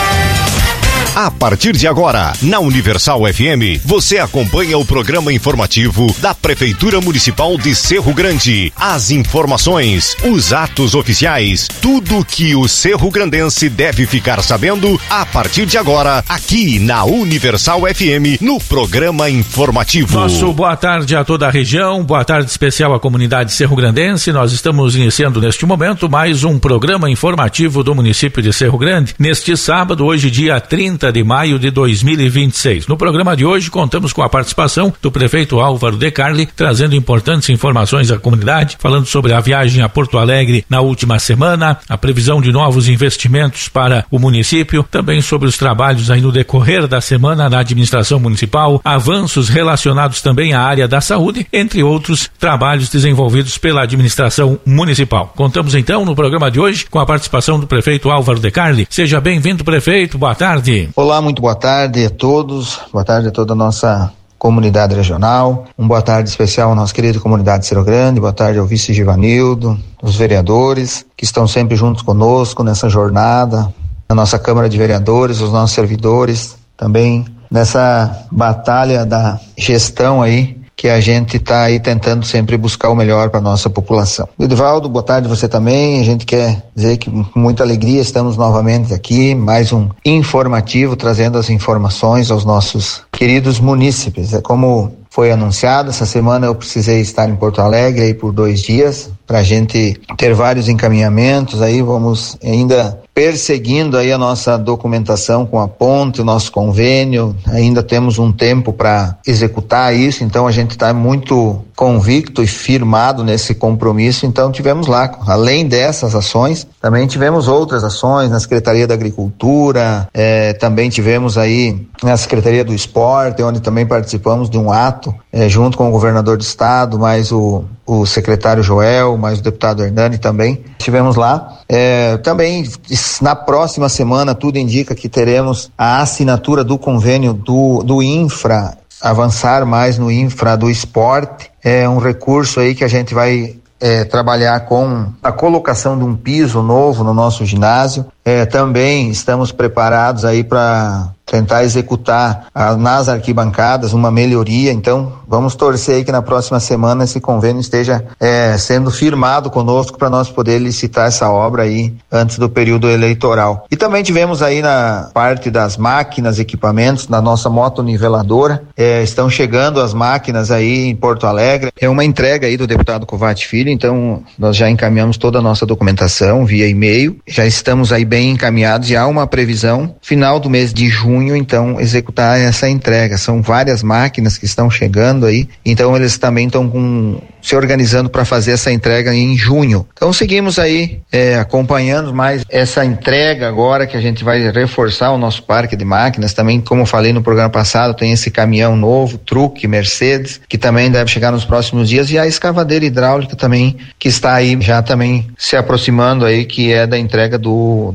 A partir de agora, na Universal F M, você acompanha o programa informativo da Prefeitura Municipal de Cerro Grande. As informações, os atos oficiais, tudo que o Cerro Grandense deve ficar sabendo a partir de agora, aqui na Universal F M, no programa informativo. Nosso boa tarde a toda a região, boa tarde especial à comunidade Cerro Grandense. Nós estamos iniciando neste momento mais um programa informativo do município de Cerro Grande, neste sábado, hoje dia trinta de maio de dois mil e vinte e seis. No programa de hoje contamos com a participação do prefeito Álvaro De Carli, trazendo importantes informações à comunidade, falando sobre a viagem a Porto Alegre na última semana, a previsão de novos investimentos para o município, também sobre os trabalhos aí no decorrer da semana na administração municipal, avanços relacionados também à área da saúde, entre outros trabalhos desenvolvidos pela administração municipal. Contamos então no programa de hoje com a participação do prefeito Álvaro De Carli. Seja bem-vindo, prefeito, boa tarde. Olá, muito boa tarde a todos, boa tarde a toda a nossa comunidade regional, uma boa tarde especial à nossa querida comunidade Cerro Grande, boa tarde ao vice Givanildo, os vereadores que estão sempre juntos conosco nessa jornada, na nossa Câmara de Vereadores, os nossos servidores, também nessa batalha da gestão aí, que a gente está aí tentando sempre buscar o melhor para a nossa população. Edivaldo, boa tarde você também. A gente quer dizer que com muita alegria estamos novamente aqui, mais um informativo, trazendo as informações aos nossos queridos munícipes. É como foi anunciado, essa semana eu precisei estar em Porto Alegre aí por dois dias, para a gente ter vários encaminhamentos aí, vamos ainda perseguindo aí a nossa documentação com a ponte, o nosso convênio, ainda temos um tempo para executar isso, então a gente está muito convicto e firmado nesse compromisso, então tivemos lá, além dessas ações, também tivemos outras ações na Secretaria da Agricultura, eh, também tivemos aí na Secretaria do Esporte, onde também participamos de um ato, eh, junto com o governador do estado, mais o o secretário Joel, mais o deputado Hernani também, estivemos lá. É, também na próxima semana tudo indica que teremos a assinatura do convênio do, do Infra, avançar mais no Infra do Esporte, é um recurso aí que a gente vai é, trabalhar com a colocação de um piso novo no nosso ginásio. É, também estamos preparados aí para tentar executar a, nas arquibancadas uma melhoria, então vamos torcer aí que na próxima semana esse convênio esteja é, sendo firmado conosco para nós poder licitar essa obra aí antes do período eleitoral. E também tivemos aí na parte das máquinas, equipamentos, na nossa moto niveladora, é, estão chegando as máquinas aí em Porto Alegre, é uma entrega aí do deputado Covatti Filho, então nós já encaminhamos toda a nossa documentação via e-mail, já estamos aí bem encaminhados e há uma previsão final do mês de junho, então executar essa entrega. São várias máquinas que estão chegando aí, então eles também estão com, se organizando para fazer essa entrega em junho. Então seguimos aí é, acompanhando mais essa entrega agora, que a gente vai reforçar o nosso parque de máquinas. Também, como eu falei no programa passado, tem esse caminhão novo, truque Mercedes, que também deve chegar nos próximos dias, e a escavadeira hidráulica também, que está aí já também se aproximando aí, que é da entrega do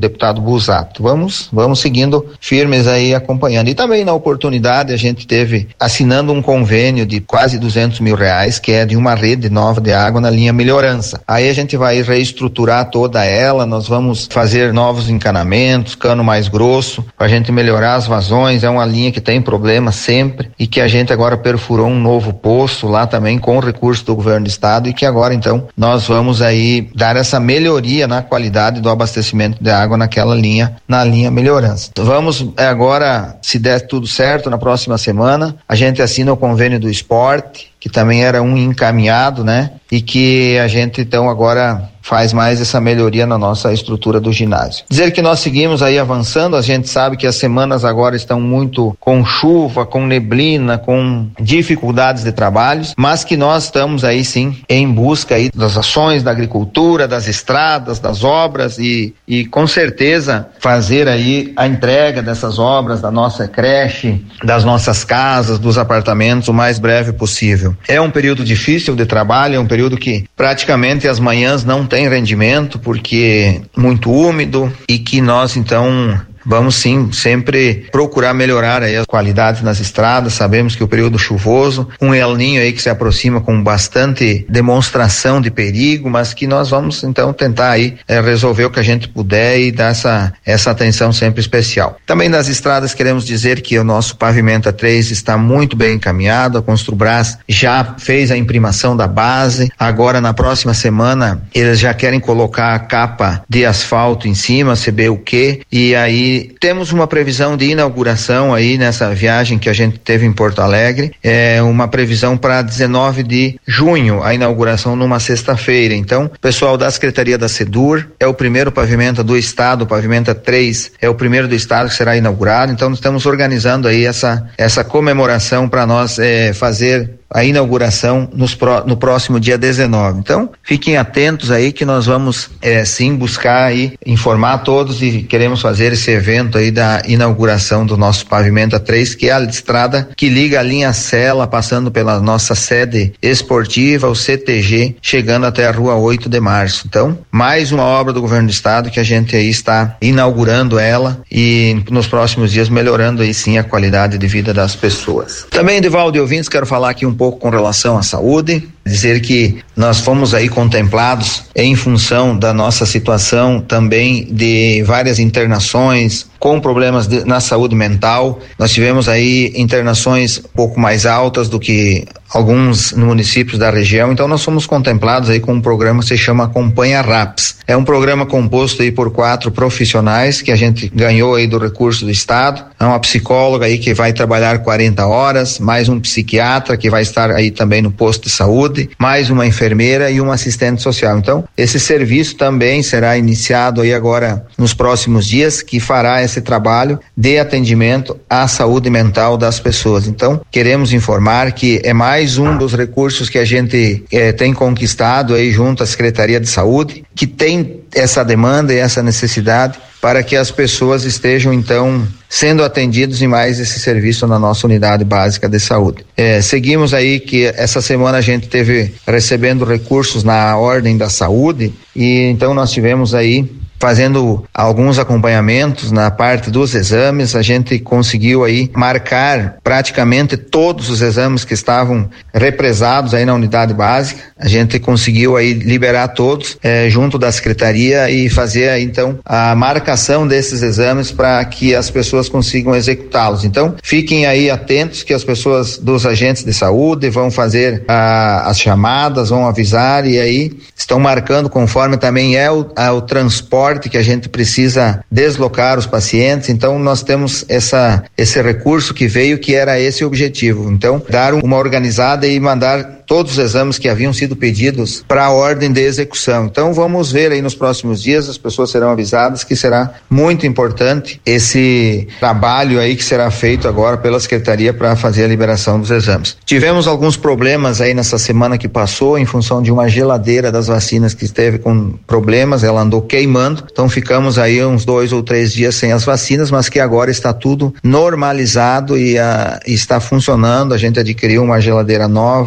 deputado Busato. Vamos, vamos seguindo firmes aí, acompanhando. E também na oportunidade a gente teve assinando um convênio de quase duzentos mil reais, que é de uma rede nova de água na linha Melhorança. Aí a gente vai reestruturar toda ela, nós vamos fazer novos encanamentos, cano mais grosso, para a gente melhorar as vazões. É uma linha que tem problema sempre e que a gente agora perfurou um novo poço lá também com recurso do governo do estado, e que agora então nós vamos aí dar essa melhoria na qualidade do abastecimento de água naquela linha, na linha Melhorança. Vamos agora, se der tudo certo, na próxima semana a gente assina o convênio do esporte, que também era um encaminhado, né? E que a gente então agora faz mais essa melhoria na nossa estrutura do ginásio. Dizer que nós seguimos aí avançando, a gente sabe que as semanas agora estão muito com chuva, com neblina, com dificuldades de trabalhos, mas que nós estamos aí sim em busca aí das ações da agricultura, das estradas, das obras e, e com certeza fazer aí a entrega dessas obras da nossa creche, das nossas casas, dos apartamentos o mais breve possível. É um período difícil de trabalho, é um período que praticamente as manhãs não tem tem rendimento porque é muito úmido, e que nós então vamos sim sempre procurar melhorar aí as qualidades nas estradas. Sabemos que o período chuvoso, um El Ninho aí que se aproxima com bastante demonstração de perigo, mas que nós vamos então tentar aí é, resolver o que a gente puder e dar essa, essa atenção sempre especial. Também nas estradas queremos dizer que o nosso Pavimenta três está muito bem encaminhado, a Construbras já fez a imprimação da base, agora na próxima semana eles já querem colocar a capa de asfalto em cima, saber o que, e aí temos uma previsão de inauguração aí nessa viagem que a gente teve em Porto Alegre, é uma previsão para dezenove de junho, a inauguração numa sexta-feira. Então, pessoal da Secretaria da SEDUR, é o primeiro pavimento do estado, o Pavimenta três é o primeiro do estado que será inaugurado, então nós estamos organizando aí essa, essa comemoração para nós é, fazer a inauguração nos pro, no próximo dia dezenove. Então, fiquem atentos aí que nós vamos é, sim buscar aí informar a todos, e queremos fazer esse evento aí da inauguração do nosso Pavimenta três, que é a estrada que liga a linha Sela, passando pela nossa sede esportiva, o C T G, chegando até a rua oito de março. Então, mais uma obra do governo do estado que a gente aí está inaugurando ela, e nos próximos dias melhorando aí sim a qualidade de vida das pessoas. Também, Divaldo e ouvintes, quero falar aqui um pouco com relação à saúde, dizer que nós fomos aí contemplados em função da nossa situação também de várias internações com problemas de, na saúde mental. Nós tivemos aí internações um pouco mais altas do que alguns municípios da região, então nós fomos contemplados aí com um programa que se chama Acompanha RAPS. É um programa composto aí por quatro profissionais que a gente ganhou aí do recurso do estado. É uma psicóloga aí que vai trabalhar quarenta horas, mais um psiquiatra que vai estar aí também no posto de saúde, mais uma enfermeira e uma assistente social. Então, esse serviço também será iniciado aí agora nos próximos dias, que fará esse trabalho de atendimento à saúde mental das pessoas. Então, queremos informar que é mais um dos recursos que a gente eh, tem conquistado aí junto à Secretaria de Saúde, que tem essa demanda e essa necessidade para que as pessoas estejam então sendo atendidos em mais esse serviço na nossa unidade básica de saúde. É, seguimos aí que essa semana a gente teve recebendo recursos na ordem da saúde, e então nós tivemos aí fazendo alguns acompanhamentos na parte dos exames. A gente conseguiu aí marcar praticamente todos os exames que estavam represados aí na unidade básica. A gente conseguiu aí liberar todos eh, junto da secretaria e fazer aí, então a marcação desses exames para que as pessoas consigam executá-los. Então, fiquem aí atentos que as pessoas dos agentes de saúde vão fazer ah, as chamadas, vão avisar, e aí estão marcando conforme também é o, a, o transporte que a gente precisa deslocar os pacientes. Então nós temos essa, esse recurso que veio, que era esse o objetivo. Então, dar uma organizada e mandar todos os exames que haviam sido pedidos para a ordem de execução. Então vamos ver aí nos próximos dias, as pessoas serão avisadas que será muito importante esse trabalho aí que será feito agora pela Secretaria para fazer a liberação dos exames. Tivemos alguns problemas aí nessa semana que passou em função de uma geladeira das vacinas que esteve com problemas, ela andou queimando, então ficamos aí uns dois ou três dias sem as vacinas, mas que agora está tudo normalizado e, a, e está funcionando. A gente adquiriu uma geladeira nova aí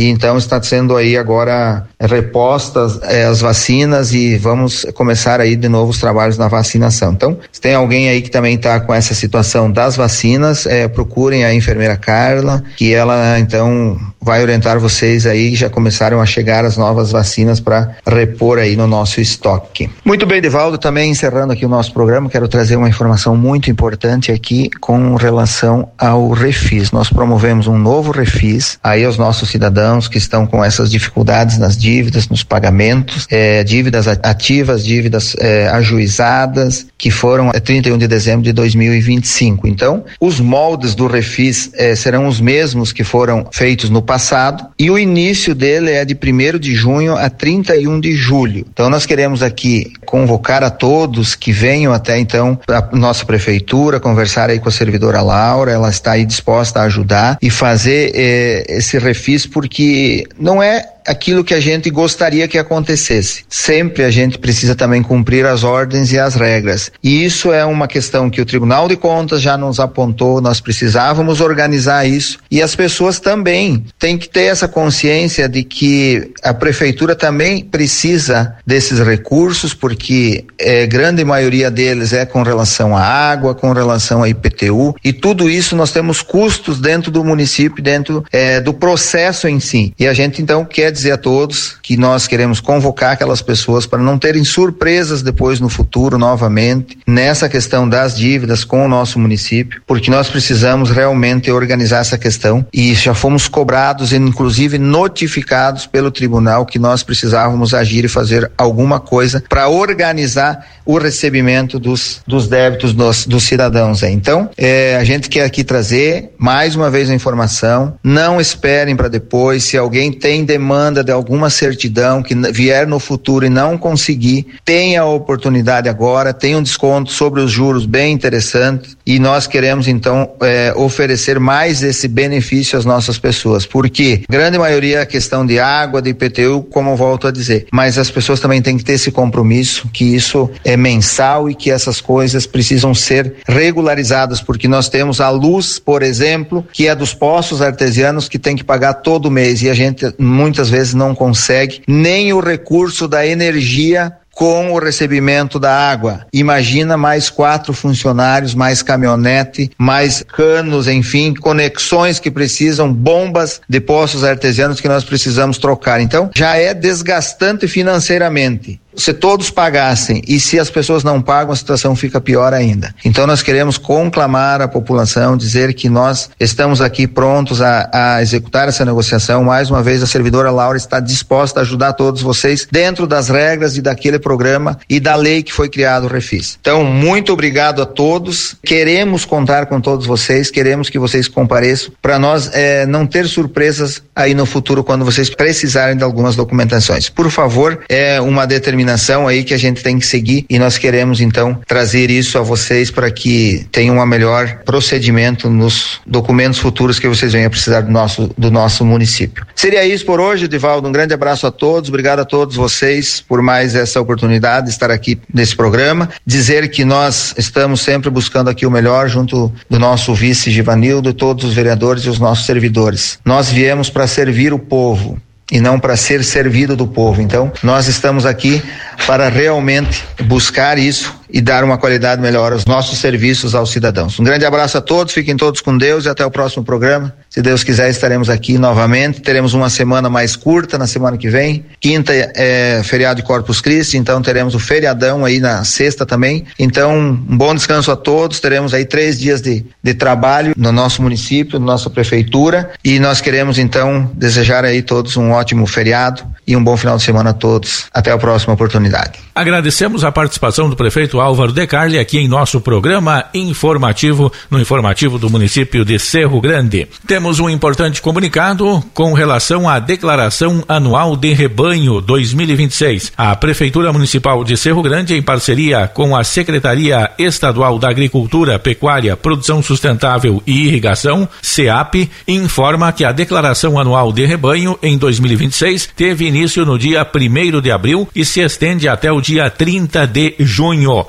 e então está sendo aí agora repostas eh, as vacinas e vamos começar aí de novo os trabalhos na vacinação. Então, se tem alguém aí que também está com essa situação das vacinas, eh, procurem a enfermeira Carla, que ela então vai orientar vocês aí, já começaram a chegar as novas vacinas para repor aí no nosso estoque. Muito bem, Divaldo, também encerrando aqui o nosso programa, quero trazer uma informação muito importante aqui com relação ao Refis. Nós promovemos um novo Refis aí aos nossos cidadãos que estão com essas dificuldades nas dívidas, nos pagamentos, eh, dívidas ativas, dívidas eh, ajuizadas, que foram a trinta e um de dezembro de dois mil e vinte e cinco. Então, os moldes do Refis eh, serão os mesmos que foram feitos no passado e o início dele é de primeiro de junho a trinta e um de julho. Então, nós queremos aqui convocar a todos que venham até então a nossa prefeitura, conversar aí com a servidora Laura, ela está aí disposta a ajudar e fazer eh, esse Refis, porque não é aquilo que a gente gostaria que acontecesse. Sempre a gente precisa também cumprir as ordens e as regras. E isso é uma questão que o Tribunal de Contas já nos apontou, nós precisávamos organizar isso e as pessoas também têm que ter essa consciência de que a prefeitura também precisa desses recursos, porque é, grande maioria deles é com relação à água, com relação a I P T U, e tudo isso nós temos custos dentro do município, dentro é, do processo em si. E a gente então quer dizer a todos que nós queremos convocar aquelas pessoas para não terem surpresas depois no futuro novamente nessa questão das dívidas com o nosso município, porque nós precisamos realmente organizar essa questão e já fomos cobrados e inclusive notificados pelo tribunal que nós precisávamos agir e fazer alguma coisa para organizar o recebimento dos, dos débitos dos, dos cidadãos. Então, é, a gente quer aqui trazer mais uma vez a informação, não esperem para depois, se alguém tem demanda de alguma certidão que vier no futuro e não conseguir, tenha a oportunidade agora, tem um desconto sobre os juros bem interessante e nós queremos então é, oferecer mais esse benefício às nossas pessoas, porque grande maioria é a questão de água, de I P T U, como eu volto a dizer, mas as pessoas também têm que ter esse compromisso, que isso é mensal e que essas coisas precisam ser regularizadas, porque nós temos a luz, por exemplo, que é dos poços artesianos que tem que pagar todo mês e a gente muitas vezes não consegue nem o recurso da energia com o recebimento da água. Imagina mais quatro funcionários, mais caminhonete, mais canos, enfim, conexões que precisam, bombas de poços artesianos que nós precisamos trocar. Então, já é desgastante financeiramente. Se todos pagassem e se as pessoas não pagam, a situação fica pior ainda. Então nós queremos conclamar a população, dizer que nós estamos aqui prontos a, a executar essa negociação. Mais uma vez a servidora Laura está disposta a ajudar todos vocês dentro das regras e daquele programa e da lei que foi criado o Refis. Então muito obrigado a todos, queremos contar com todos vocês, queremos que vocês compareçam para nós eh, não ter surpresas aí no futuro quando vocês precisarem de algumas documentações. Por favor, é uma determinação aí que a gente tem que seguir e nós queremos então trazer isso a vocês para que tenham um melhor procedimento nos documentos futuros que vocês venham a precisar do nosso, do nosso município. Seria isso por hoje, Divaldo, um grande abraço a todos, obrigado a todos vocês por mais essa oportunidade de estar aqui nesse programa, dizer que nós estamos sempre buscando aqui o melhor junto do nosso vice Givanildo, todos os vereadores e os nossos servidores. Nós viemos para servir o povo e não para ser servido do povo. Então, nós estamos aqui para realmente buscar isso e dar uma qualidade melhor aos nossos serviços aos cidadãos. Um grande abraço a todos, fiquem todos com Deus e até o próximo programa. Se Deus quiser, estaremos aqui novamente. Teremos uma semana mais curta na semana que vem. Quinta é feriado de Corpus Christi, então teremos o feriadão aí na sexta também. Então, um bom descanso a todos. Teremos aí três dias de, de trabalho no nosso município, na nossa prefeitura, e nós queremos então desejar aí todos um ótimo feriado e um bom final de semana a todos. Até a próxima oportunidade. Agradecemos a participação do prefeito Álvaro De Carli aqui em nosso programa informativo, no informativo do município de Cerro Grande. Temos um importante comunicado com relação à Declaração Anual de Rebanho dois mil e vinte e seis. A Prefeitura Municipal de Cerro Grande, em parceria com a Secretaria Estadual da Agricultura, Pecuária, Produção Sustentável e Irrigação, SEAP, informa que a Declaração Anual de Rebanho em dois mil e vinte e seis teve início no dia primeiro de abril e se estende até o dia trinta de junho.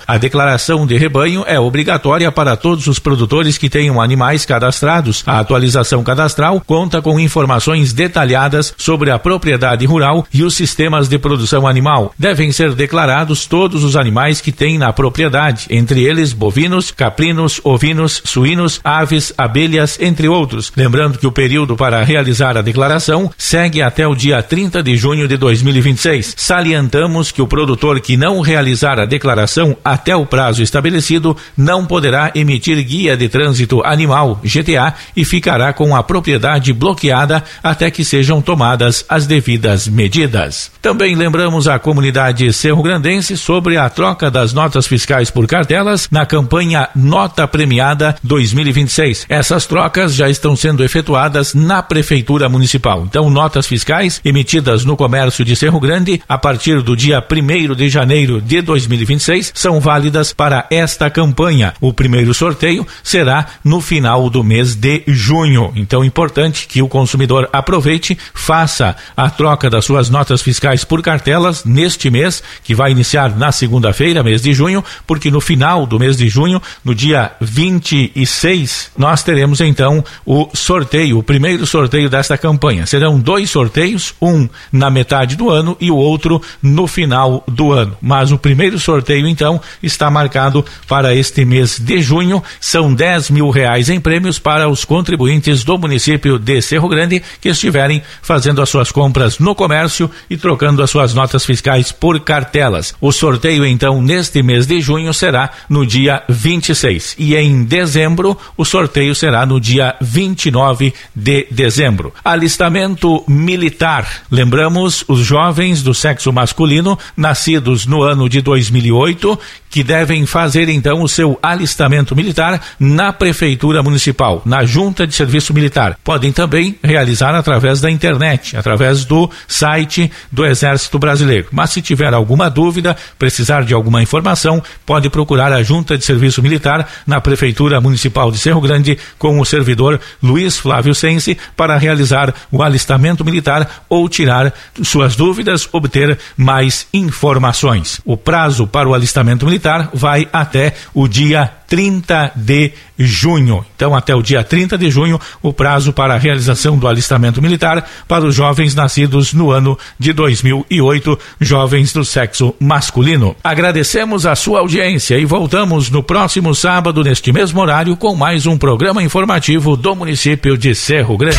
A declaração de rebanho é obrigatória para todos os produtores que tenham animais cadastrados. A atualização cadastral conta com informações detalhadas sobre a propriedade rural e os sistemas de produção animal. Devem ser declarados todos os animais que tem na propriedade, entre eles bovinos, caprinos, ovinos, suínos, aves, abelhas, entre outros. Lembrando que o período para realizar a declaração segue até o dia trinta de junho de dois mil e vinte e seis. Salientamos que o produtor que não realizar a declaração até o prazo estabelecido não poderá emitir guia de trânsito animal, G T A, e ficará com a propriedade bloqueada até que sejam tomadas as devidas medidas. Também lembramos a comunidade serrograndense sobre a troca das notas fiscais por cartelas na campanha Nota Premiada dois mil e vinte e seis. Essas trocas já estão sendo efetuadas na Prefeitura Municipal. Então, notas fiscais emitidas no comércio de Cerro Grande a partir do dia primeiro de janeiro de dois mil e vinte e seis são válidas para esta campanha. O primeiro sorteio será no final do mês de junho. Então, é importante que o consumidor aproveite, faça a troca das suas notas fiscais por cartelas neste mês, que vai iniciar na segunda-feira, mês de junho, porque no final do mês de junho, no dia vinte e seis, nós teremos então o sorteio, o primeiro sorteio desta campanha. Serão dois sorteios, um na metade do ano e o outro no final do ano. Mas o primeiro sorteio, então, está marcado para este mês de junho. São dez mil reais em prêmios para os contribuintes do município de Cerro Grande que estiverem fazendo as suas compras no comércio e trocando as suas notas fiscais por cartelas. O sorteio, então, neste mês de junho será no dia vinte e seis. E em dezembro, o sorteio será no dia vinte e nove de dezembro. Alistamento militar. Lembramos os jovens do sexo masculino, nascidos no ano de dois mil e oito, que devem fazer então o seu alistamento militar na Prefeitura Municipal, na Junta de Serviço Militar. Podem também realizar através da internet, através do site do Exército Brasileiro. Mas se tiver alguma dúvida, precisar de alguma informação, pode procurar a Junta de Serviço Militar na Prefeitura Municipal de Cerro Grande com o servidor Luiz Flávio Sense para realizar o alistamento militar ou tirar suas dúvidas, obter mais informações. O prazo para o alistamento militar vai até o dia trinta de junho. Então, até o dia trinta de junho, o prazo para a realização do alistamento militar para os jovens nascidos no ano de dois mil e oito, jovens do sexo masculino. Agradecemos a sua audiência e voltamos no próximo sábado, neste mesmo horário, com mais um programa informativo do município de Cerro Grande.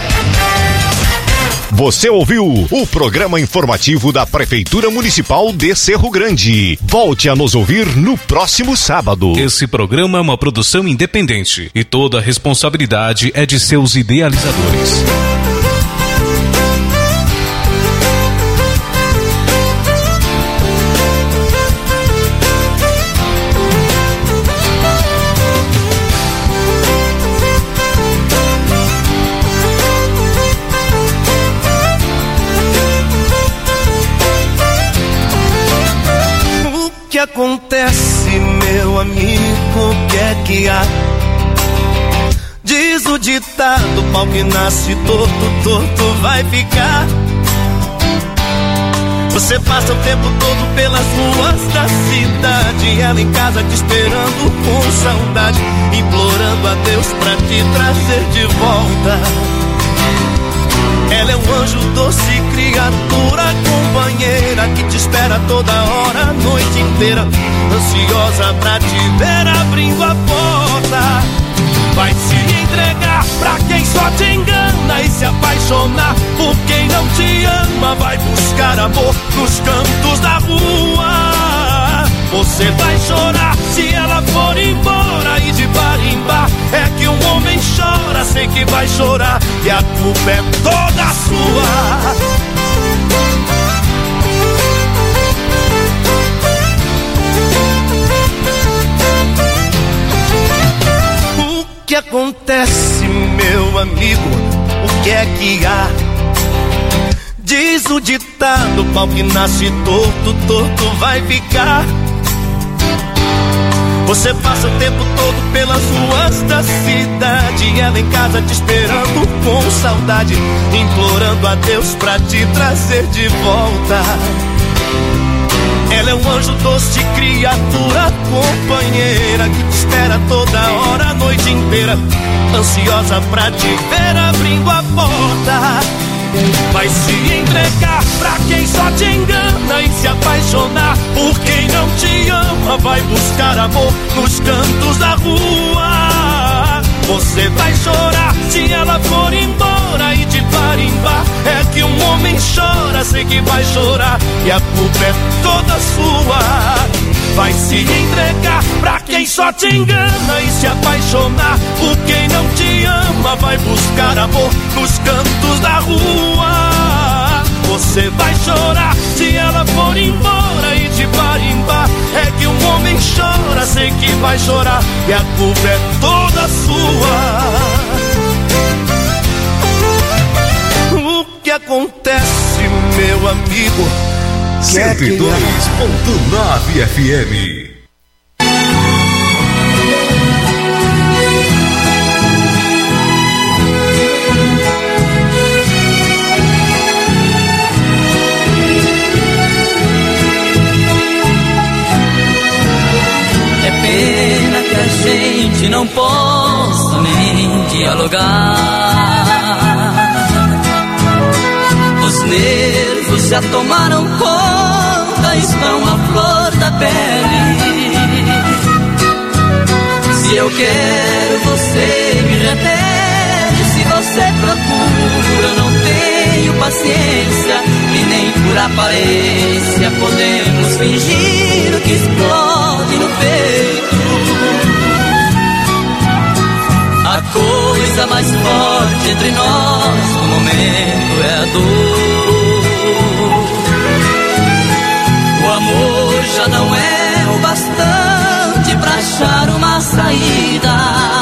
Você ouviu o programa informativo da Prefeitura Municipal de Cerro Grande. Volte a nos ouvir no próximo sábado. Esse programa é uma produção independente e toda a responsabilidade é de seus idealizadores. O que acontece, meu amigo, que é que há? Diz o ditado, pau que nasce torto, torto vai ficar. Você passa o tempo todo pelas ruas da cidade, ela em casa te esperando com saudade, implorando a Deus pra te trazer de volta. Ela é um anjo doce, criatura companheira, que te espera toda hora, a noite inteira, ansiosa pra te ver abrindo a porta. Vai se entregar pra quem só te engana e se apaixonar por quem não te ama. Vai buscar amor nos cantos da rua. Você vai chorar se ela for embora, e de bar em bar é que um homem chora. Sei que vai chorar e a culpa é toda sua. O que acontece, meu amigo? O que é que há? Diz o ditado, pau que nasce torto, torto vai ficar. Você passa o tempo todo pelas ruas da cidade, ela em casa te esperando com saudade, implorando a Deus pra te trazer de volta. Ela é um anjo doce, criatura companheira, que te espera toda hora, a noite inteira, ansiosa pra te ver abrindo a porta. Vai se entregar pra quem só te engana e se apaixonar por quem não te ama. Vai buscar amor nos cantos da rua. Você vai chorar se ela for embora e te parimbar. É que um homem chora, sei que vai chorar e a culpa é toda sua. Vai se entregar pra quem só te engana e se apaixonar por quem não te ama. Vai buscar amor nos cantos da rua. Você vai chorar se ela for embora e te parimbar. É que um homem chora, sei que vai chorar e a culpa é toda sua. O que acontece, meu amigo? cento e dois ponto nove F M. É pena que a gente não possa nem dialogar. Os nervos já tomaram conta, estão à flor da pele. Se eu quero, você me repele. Se você procura, não tenho paciência. E nem por aparência podemos fingir o que explode no peito. A coisa mais forte entre nós no momento é a dor. O amor já não é o bastante pra achar uma saída.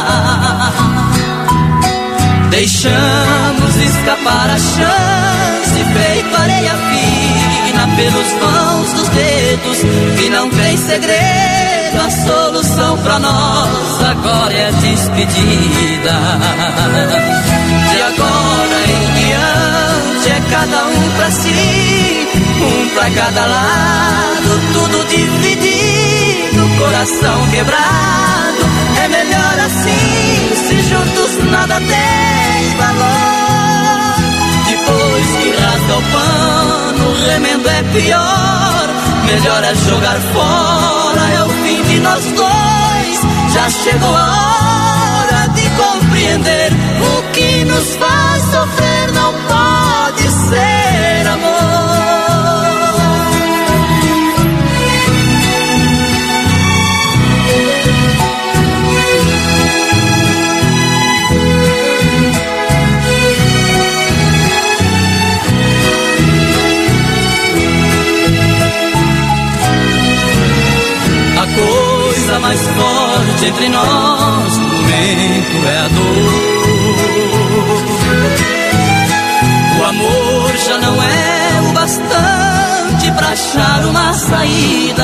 Deixamos escapar a chance, feito areia fina pelos vãos dos dedos. E não tem segredo, a solução pra nós agora é a despedida. De agora em diante é cada um pra si, um pra cada lado, tudo dividido, coração quebrado. É melhor assim, se juntos nada tem valor. Depois que rasga o pano, o remendo é pior. Melhor é jogar fora, é o fim de nós dois. Já chegou a hora de compreender: o que nos faz sofrer não pode ser amor. A coisa mais forte entre nós no momento é a dor. O amor já não é o bastante pra achar uma saída.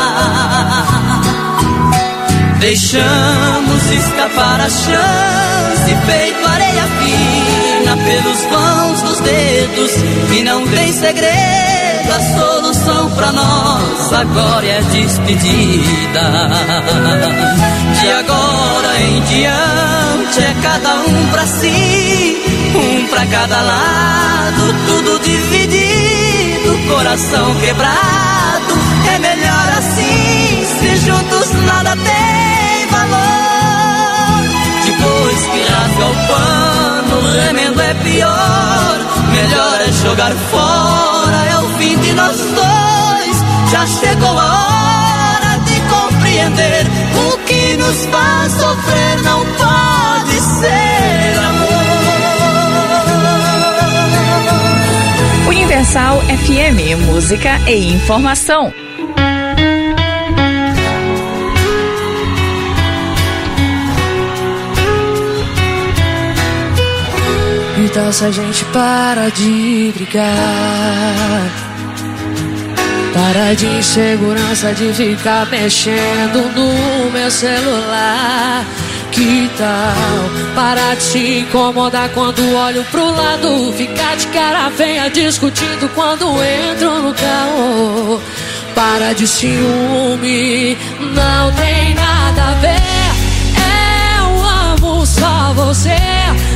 Deixamos escapar a chance, feito areia fina pelos vãos dos dedos. E não tem segredo, a solução pra nós agora é a despedida. De agora em diante é cada um pra si, um pra cada lado, tudo dividido, coração quebrado. É melhor assim, se juntos nada tem valor. Depois que rasga o pano, o remendo é pior. Melhor é jogar fora, é o fim de nós dois. Já chegou a hora de compreender: o que nos faz sofrer não pode ser amor. Universal F M, música e informação. Então se a gente para de brigar, para de insegurança de ficar mexendo no meu celular. Que tal parar de se incomodar quando olho pro lado, ficar de cara feia discutindo quando entro no carro. para de ciúme, não tem nada a ver. Eu amo só você,